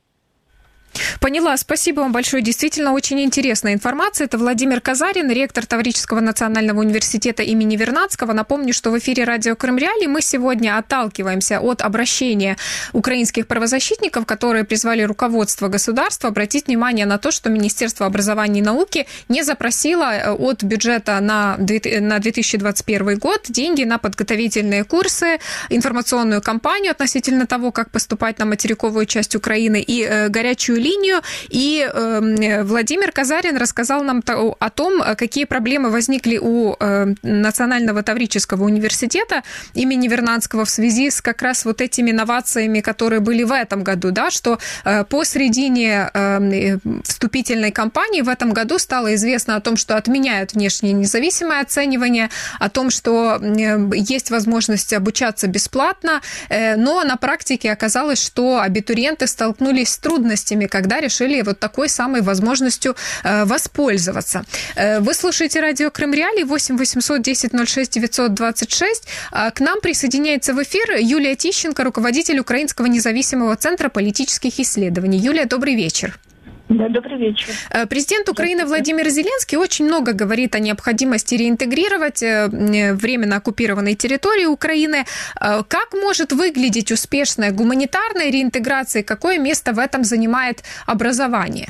Поняла. Спасибо вам большое. Действительно, очень интересная информация. Это Владимир Казарин, ректор Таврического национального университета имени Вернадского. Напомню, что в эфире радио Крым Реалии мы сегодня отталкиваемся от обращения украинских правозащитников, которые призвали руководство государства обратить внимание на то, что Министерство образования и науки не запросило от бюджета на 2021 год деньги на подготовительные курсы, информационную кампанию относительно того, как поступать на материковую часть Украины и горячую линию. И Владимир Казарин рассказал нам о том, какие проблемы возникли у Национального Таврического университета имени Вернадского в связи с как раз вот этими новациями, которые были в этом году, да, что посредине вступительной кампании в этом году стало известно о том, что отменяют внешнее независимое оценивание, о том, что есть возможность обучаться бесплатно, но на практике оказалось, что абитуриенты столкнулись с трудностями, когда решили вот такой самой возможностью воспользоваться. Вы слушаете радио Крым Реалии, 8 800 10 06 926. К нам присоединяется в эфир Юлия Тищенко, руководитель Украинского независимого центра политических исследований. Юлия, добрый вечер. Да, добрый вечер. Президент Украины Владимир Зеленский очень много говорит о необходимости реинтегрировать временно оккупированные территории Украины. Как может выглядеть успешная гуманитарная реинтеграция? Какое место в этом занимает образование?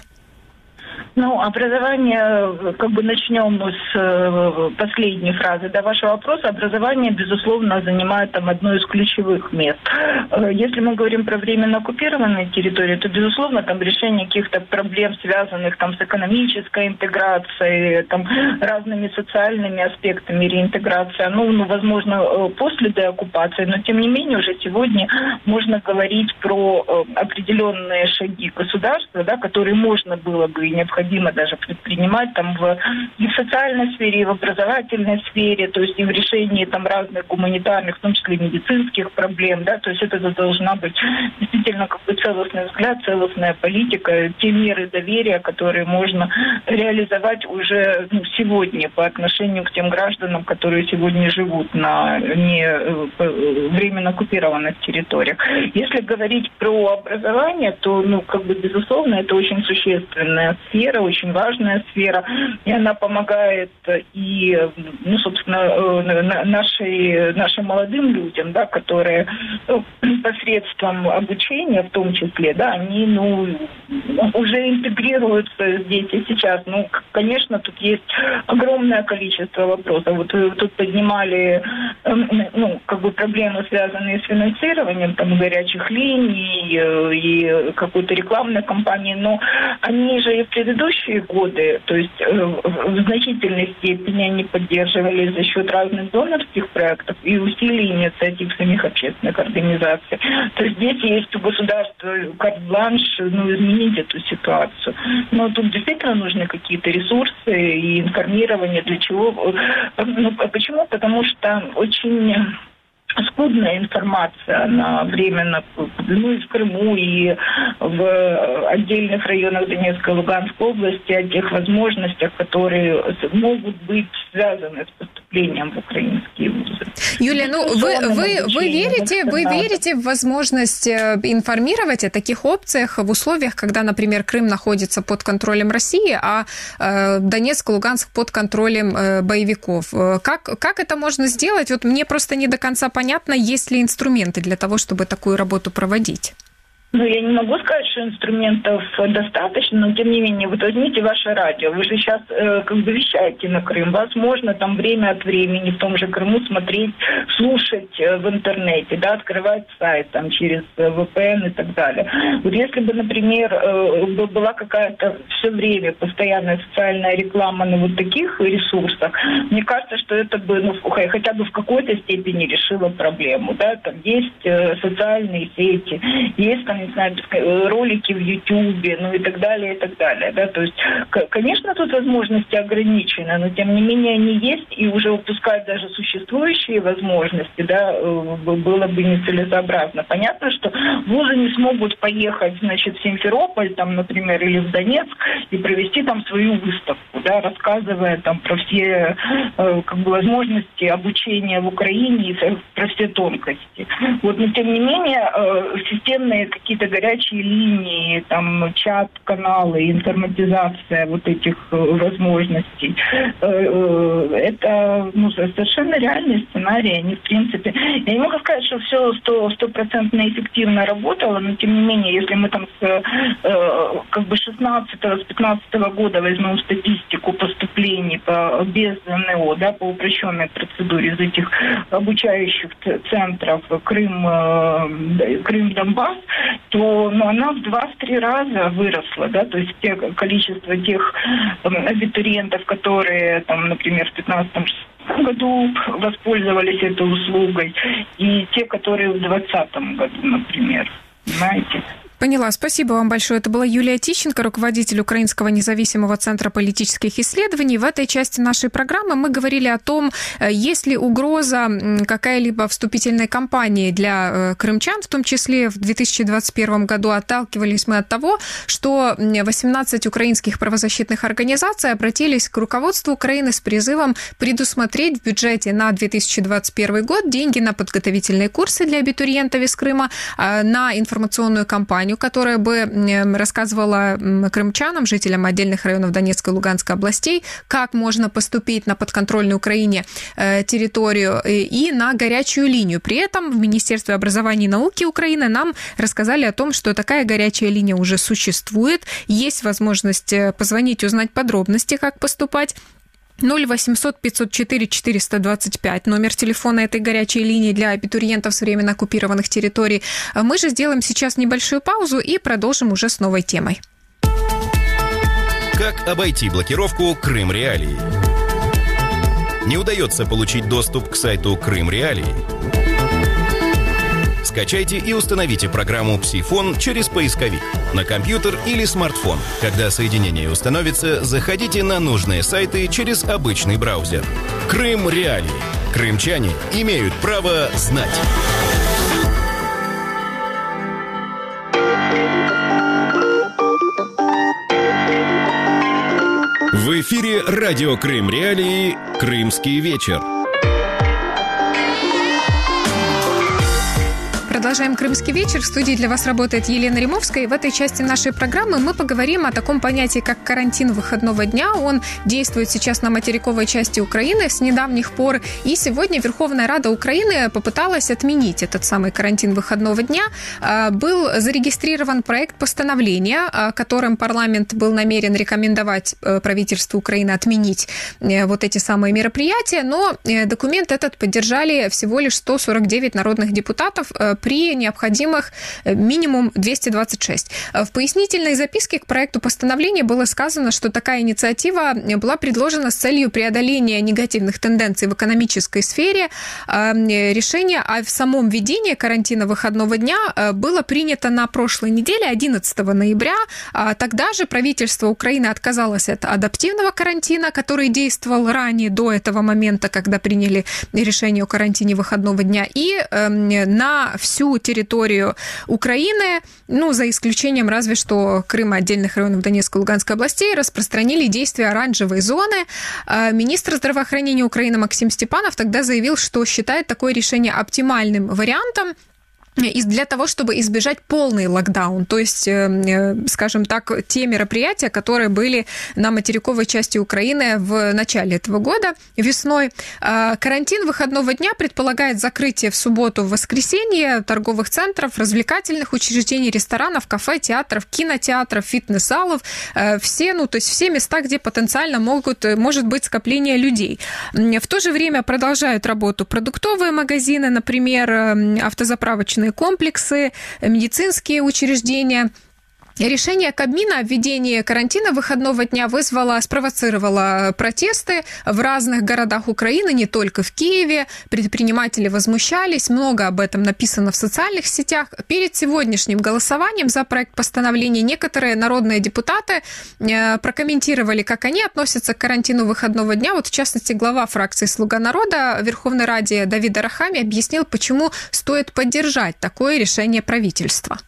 Образование, начнем с последней фразы вашего вопроса. Образование, безусловно, занимает одно из ключевых мест. Если мы говорим про временно оккупированные территории, то, безусловно, решение каких-то проблем, связанных с экономической интеграцией, разными социальными аспектами реинтеграции, возможно, после деоккупации, но, тем не менее, уже сегодня можно говорить про определенные шаги государства, которые можно было бы и необходимо даже предпринимать и в социальной сфере, и в образовательной сфере, то есть и в решении разных гуманитарных, в том числе медицинских проблем, то есть это должна быть действительно целостный взгляд, целостная политика, те меры доверия, которые можно реализовать уже сегодня по отношению к тем гражданам, которые сегодня живут на временно оккупированных территориях. Если говорить про образование, то, безусловно, это очень существенная сфера, сфера, очень важная сфера, и она помогает и, собственно, нашим молодым людям, да, которые посредством обучения, в том числе, да, они, уже интегрируются здесь и сейчас. Конечно, тут есть огромное количество вопросов. Вот вы тут поднимали, проблемы, связанные с финансированием, горячих линий и какой-то рекламной кампании, но они же и в предыдущие годы, то есть в значительной степени они поддерживали за счет разных донорских проектов и усилий инициатив самих общественных организаций. То есть здесь есть у государства карт-бланш, изменить эту ситуацию. Но тут действительно нужны какие-то ресурсы и информирование. Для чего? Почему? Потому что очень скудная информация, она временно, и в Крыму, и в отдельных районах Донецкой и Луганской области о тех возможностях, которые могут быть связаны с поступлением в украинские вузы. Юлия, вы верите в возможность информировать о таких опциях в условиях, когда, например, Крым находится под контролем России, а Донецк и Луганск под контролем боевиков? Как это можно сделать? Вот мне просто не до конца понятно, есть ли инструменты для того, чтобы такую работу проводить. Я не могу сказать, что инструментов достаточно, но тем не менее, вот возьмите ваше радио, вы же сейчас вещаете на Крым, вас можно там время от времени в том же Крыму смотреть, слушать в интернете, да, открывать сайт там через VPN и так далее. Вот если бы, например, была какая-то все время постоянная социальная реклама на вот таких ресурсах, мне кажется, что это бы, хотя бы в какой-то степени решило проблему, да, там есть социальные сети, есть там, не знаю, ролики в Ютубе, и так далее, и так далее. Да? То есть, конечно, тут возможности ограничены, но тем не менее они есть, и уже упускать даже существующие возможности, да, было бы нецелесообразно. Понятно, что вузы не смогут поехать, в Симферополь, там, например, или в Донецк и провести там свою выставку, да, рассказывая там про все возможности обучения в Украине и про все тонкости. Вот, но тем не менее, системные какие-то горячие линии, там, чат-каналы, информатизация вот этих возможностей. Это совершенно реальный сценарий. Они, в принципе, я не могу сказать, что все 100% эффективно работало, но тем не менее, если мы там с 16-15 года возьмем статистику поступлений без НО, да, по упрощенной процедуре из этих обучающих центров Крым-Донбасс, то она в 2-3 раза выросла, да, то есть количество тех абитуриентов, которые, там, например, в 2015 году воспользовались этой услугой, и те, которые в 2020 году, например, понимаете? Поняла. Спасибо вам большое. Это была Юлия Тищенко, руководитель Украинского независимого центра политических исследований. В этой части нашей программы мы говорили о том, есть ли угроза какая-либо вступительной кампании для крымчан, в том числе в 2021 году. Отталкивались мы от того, что 18 украинских правозащитных организаций обратились к руководству Украины с призывом предусмотреть в бюджете на 2021 год деньги на подготовительные курсы для абитуриентов из Крыма, на информационную кампанию, которая бы рассказывала крымчанам, жителям отдельных районов Донецкой и Луганской областей, как можно поступить на подконтрольную Украине территорию, и на горячую линию. При этом в Министерстве образования и науки Украины нам рассказали о том, что такая горячая линия уже существует, есть возможность позвонить, узнать подробности, как поступать. 0800 504 425, номер телефона этой горячей линии для абитуриентов с временно оккупированных территорий. Мы же сделаем сейчас небольшую паузу и продолжим уже с новой темой. Как обойти блокировку Крым Реалии? Не удается получить доступ к сайту Крым Реалии? Скачайте и установите программу «Псифон» через поисковик на компьютер или смартфон. Когда соединение установится, заходите на нужные сайты через обычный браузер. Крым Реалии. Крымчане имеют право знать. В эфире радио Крым Реалии «Крымский вечер». Продолжаем «Крымский вечер». В студии для вас работает Елена Римовская. И в этой части нашей программы мы поговорим о таком понятии, как карантин выходного дня. Он действует сейчас на материковой части Украины с недавних пор. И сегодня Верховная Рада Украины попыталась отменить этот самый карантин выходного дня. Был зарегистрирован проект постановления, которым парламент был намерен рекомендовать правительству Украины отменить вот эти самые мероприятия. Но документ этот поддержали всего лишь 149 народных депутатов при необходимых минимум 226. В пояснительной записке к проекту постановления было сказано, что такая инициатива была предложена с целью преодоления негативных тенденций в экономической сфере. Решение о самом введении карантина выходного дня было принято на прошлой неделе, 11 ноября. Тогда же правительство Украины отказалось от адаптивного карантина, который действовал ранее, до этого момента, когда приняли решение о карантине выходного дня, и на всю территорию Украины, за исключением разве что Крыма, отдельных районов Донецкой и Луганской областей, распространили действие оранжевой зоны. Министр здравоохранения Украины Максим Степанов тогда заявил, что считает такое решение оптимальным вариантом для того, чтобы избежать полный локдаун, то есть, скажем так, те мероприятия, которые были на материковой части Украины в начале этого года, весной. Карантин выходного дня предполагает закрытие в субботу, в воскресенье торговых центров, развлекательных учреждений, ресторанов, кафе, театров, кинотеатров, фитнес-залов, все места, где потенциально может быть скопление людей. В то же время продолжают работу продуктовые магазины, например, автозаправочные комплексы, медицинские учреждения. Решение Кабмина о введении карантина выходного дня спровоцировало протесты в разных городах Украины, не только в Киеве. Предприниматели возмущались, много об этом написано в социальных сетях. Перед сегодняшним голосованием за проект постановления некоторые народные депутаты прокомментировали, как они относятся к карантину выходного дня. Вот, в частности, глава фракции «Слуга народа» в Верховной Раде Давид Арахамия объяснил, почему стоит поддержать такое решение правительства.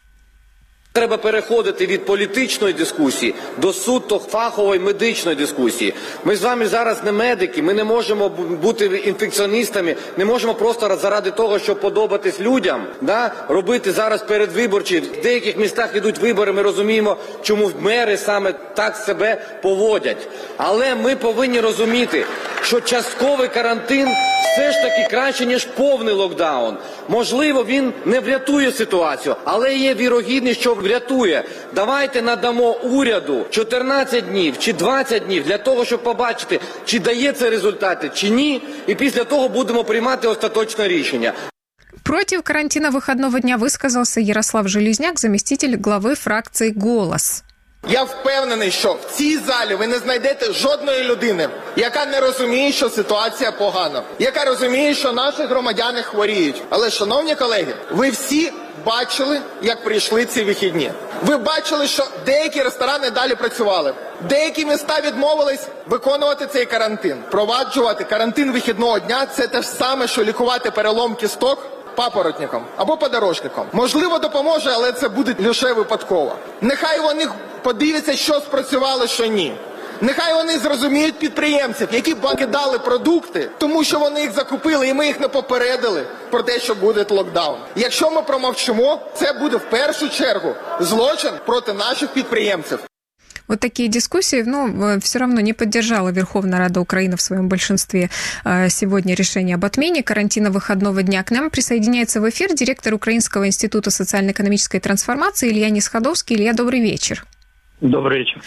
Треба переходити від політичної дискусії до суто фахової медичної дискусії. Ми з вами зараз не медики, ми не можемо бути інфекціоністами, не можемо просто заради того, щоб подобатись людям, робити зараз передвиборчі. В деяких містах йдуть вибори, ми розуміємо, чому мери саме так себе поводять. Але ми повинні розуміти, що частковий карантин все ж таки краще, ніж повний локдаун. Можливо, він не врятує ситуацію, але є вірогідність, що врятує. Давайте надамо уряду 14 днів чи 20 днів для того, щоб побачити, чи дає це результати, чи ні, і після того будемо приймати остаточне рішення. Против карантина выходного дня высказался Ярослав Железняк, заместитель главы фракции «Голос». Я впевнений, що в цій залі ви не знайдете жодної людини, яка не розуміє, що ситуація погана, яка розуміє, що наші громадяни хворіють. Але, шановні колеги, ви всі бачили, як прийшли ці вихідні. Ви бачили, що деякі ресторани далі працювали. Деякі міста відмовились виконувати цей карантин. Впроваджувати карантин вихідного дня – це те ж саме, що лікувати перелом кісток папоротником або подорожником. Можливо, допоможе, але це буде лише випадково. Нехай вони подивляться, що спрацювало, що ні. Нехай вони зрозуміють підприємців, які покидали продукти, тому що вони їх закупили, і ми їх не попередили про те, що буде локдаун. Якщо ми промовчимо, це буде в першу чергу злочин проти наших підприємців. Вот такие дискуссии, но все равно не поддержала Верховная Рада Украины в своем большинстве сегодня решение об отмене карантина выходного дня. К нам присоединяется в эфир директор Украинского института социально-экономической трансформации Илья Несходовский. Илья, добрый вечер. Добрый вечер.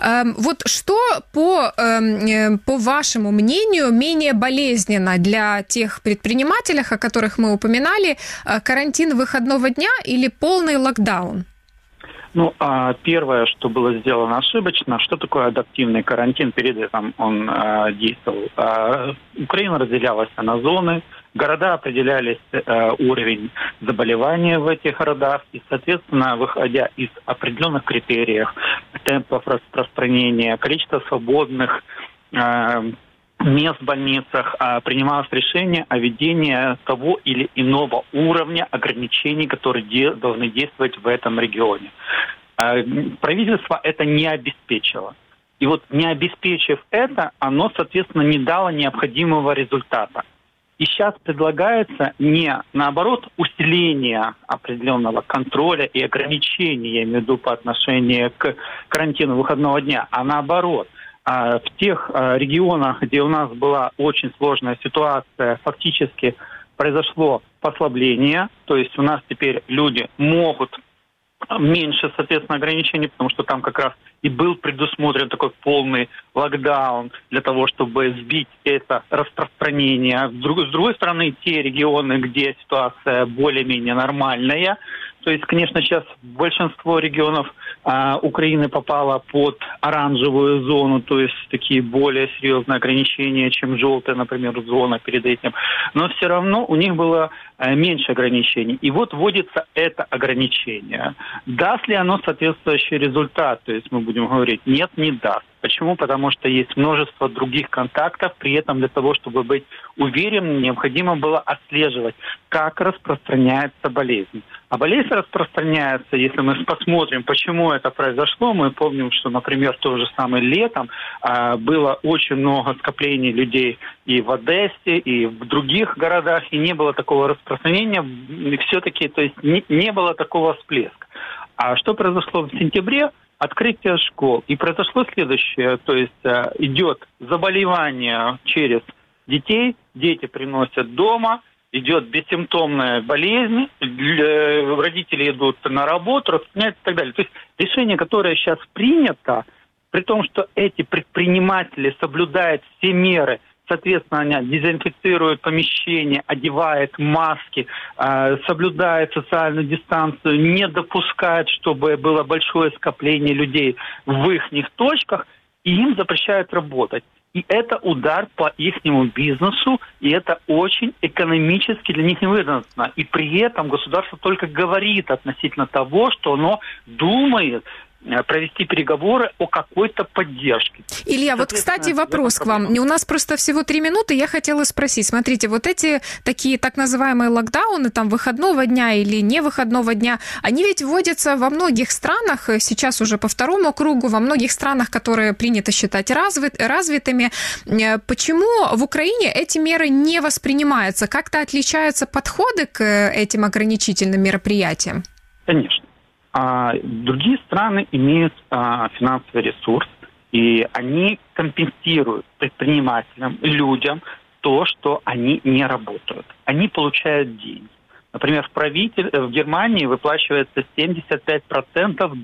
Вот что, по вашему мнению, менее болезненно для тех предпринимателей, о которых мы упоминали, карантин выходного дня или полный локдаун? Первое, что было сделано ошибочно, что такое адаптивный карантин, перед этим он действовал. Украина разделялась на зоны, города определялись уровень заболевания в этих городах, и, соответственно, выходя из определенных критериев, темпов распространения, количества свободных мест в больницах, принималось решение о введении того или иного уровня ограничений, которые должны действовать в этом регионе. Правительство это не обеспечило. И вот не обеспечив это, оно, соответственно, не дало необходимого результата. И сейчас предлагается не, наоборот, усиление определенного контроля и ограничений, я имею в виду по отношению к карантину выходного дня, а наоборот. В тех регионах, где у нас была очень сложная ситуация, фактически произошло послабление, то есть у нас теперь люди могут меньше, соответственно, ограничений, потому что там как раз и был предусмотрен такой полный локдаун для того, чтобы сбить это распространение. С другой стороны, те регионы, где ситуация более-менее нормальная, то есть, конечно, сейчас большинство регионов Украины попало под оранжевую зону, то есть такие более серьезные ограничения, чем желтая, например, зона перед этим. Но все равно у них было меньше ограничений. И вот вводится это ограничение. Даст ли оно соответствующий результат? То есть мы будем говорить, нет, не даст. Почему? Потому что есть множество других контактов. При этом для того, чтобы быть уверенным, необходимо было отслеживать, как распространяется болезнь. А болезнь распространяется, если мы посмотрим, почему это произошло. Мы помним, что, например, то же самое летом было очень много скоплений людей и в Одессе, и в других городах, и не было такого распространения. И все-таки, то есть не было такого всплеска. А что произошло в сентябре? Открытие школ. И произошло следующее, то есть идет заболевание через детей, дети приносят дома, идет бессимптомная болезнь, родители идут на работу, распространяются и так далее. То есть решение, которое сейчас принято, при том, что эти предприниматели соблюдают все меры, соответственно, они дезинфицируют помещение, одевают маски, соблюдают социальную дистанцию, не допускают, чтобы было большое скопление людей в их точках, и им запрещают работать. И это удар по их бизнесу, и это очень экономически для них невыгодно. И при этом государство только говорит относительно того, что оно думает провести переговоры о какой-то поддержке. Илья, вот, кстати, вопрос к вам. У нас просто всего 3 минуты. Я хотела спросить. Смотрите, вот эти такие так называемые локдауны, там, выходного дня или не выходного дня, они ведь вводятся во многих странах, сейчас уже по второму кругу, во многих странах, которые принято считать развитыми. Почему в Украине эти меры не воспринимаются? Как-то отличаются подходы к этим ограничительным мероприятиям? Конечно. Другие страны имеют финансовый ресурс, и они компенсируют предпринимателям, людям то, что они не работают. Они получают деньги. Например, в Германии выплачивается 75%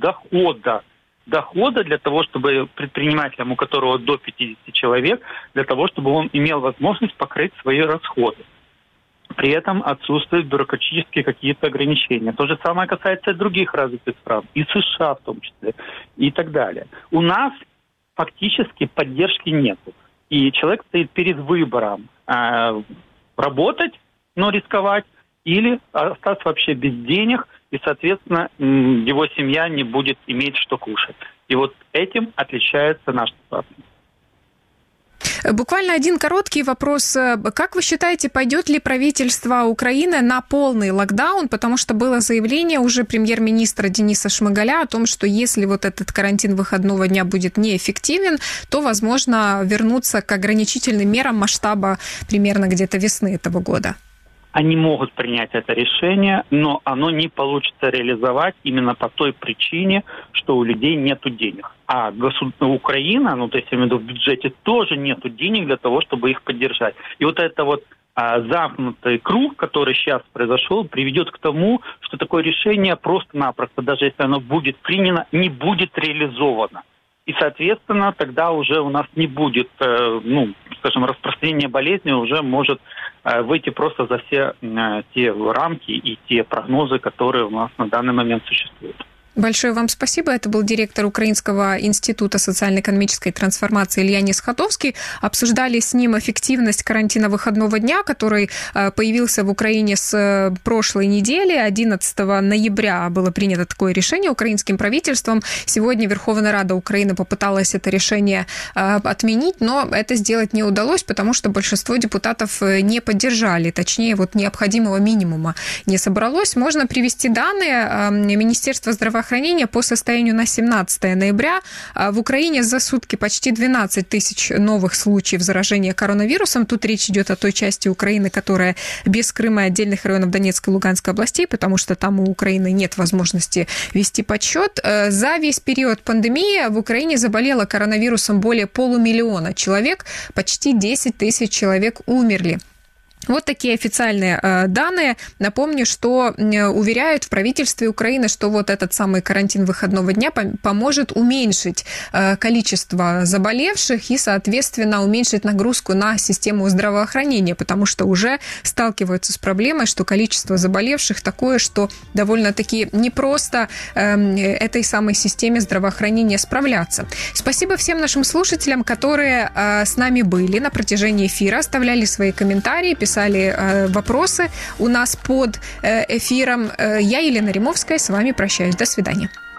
дохода для того, чтобы предпринимателям, у которого до 50 человек, для того, чтобы он имел возможность покрыть свои расходы. При этом отсутствуют бюрократические какие-то ограничения. То же самое касается и других развитых стран, и США в том числе, и так далее. У нас фактически поддержки нету. И человек стоит перед выбором работать, но рисковать, или остаться вообще без денег, и, соответственно, его семья не будет иметь что кушать. И вот этим отличается наша ситуация. Буквально один короткий вопрос. Как вы считаете, пойдет ли правительство Украины на полный локдаун? Потому что было заявление уже премьер-министра Дениса Шмыгаля о том, что если вот этот карантин выходного дня будет неэффективен, то, возможно, вернуться к ограничительным мерам масштаба примерно где-то весны этого года. Они могут принять это решение, но оно не получится реализовать именно по той причине, что у людей нет денег. А Украина, то есть, я имею в виду, в бюджете тоже нет денег для того, чтобы их поддержать. И вот это вот замкнутый круг, который сейчас произошел, приведет к тому, что такое решение просто-напросто, даже если оно будет принято, не будет реализовано. И, соответственно, тогда уже у нас не будет, распространение болезни уже может выйти просто за все те рамки и те прогнозы, которые у нас на данный момент существуют. Большое вам спасибо. Это был директор Украинского института социально-экономической трансформации Илья Несхотовский. Обсуждали с ним эффективность карантина выходного дня, который появился в Украине с прошлой недели. 11 ноября было принято такое решение украинским правительством. Сегодня Верховная Рада Украины попыталась это решение отменить, но это сделать не удалось, потому что большинство депутатов не поддержали, точнее, вот необходимого минимума не собралось. Можно привести данные. Министерство здравоохранения здравоохранения по состоянию на 17 ноября в Украине за сутки почти 12 тысяч новых случаев заражения коронавирусом. Тут речь идет о той части Украины, которая без Крыма и отдельных районов Донецкой и Луганской областей, потому что там у Украины нет возможности вести подсчет. За весь период пандемии в Украине заболело коронавирусом более 500 000 человек, почти 10 тысяч человек умерли. Вот такие официальные данные. Напомню, что уверяют в правительстве Украины, что вот этот самый карантин выходного дня поможет уменьшить количество заболевших и, соответственно, уменьшить нагрузку на систему здравоохранения, потому что уже сталкиваются с проблемой, что количество заболевших такое, что довольно-таки непросто этой самой системе здравоохранения справляться. Спасибо всем нашим слушателям, которые с нами были на протяжении эфира, оставляли свои комментарии, писали вопросы у нас под эфиром. Я, Елена Римовская, с вами прощаюсь. До свидания.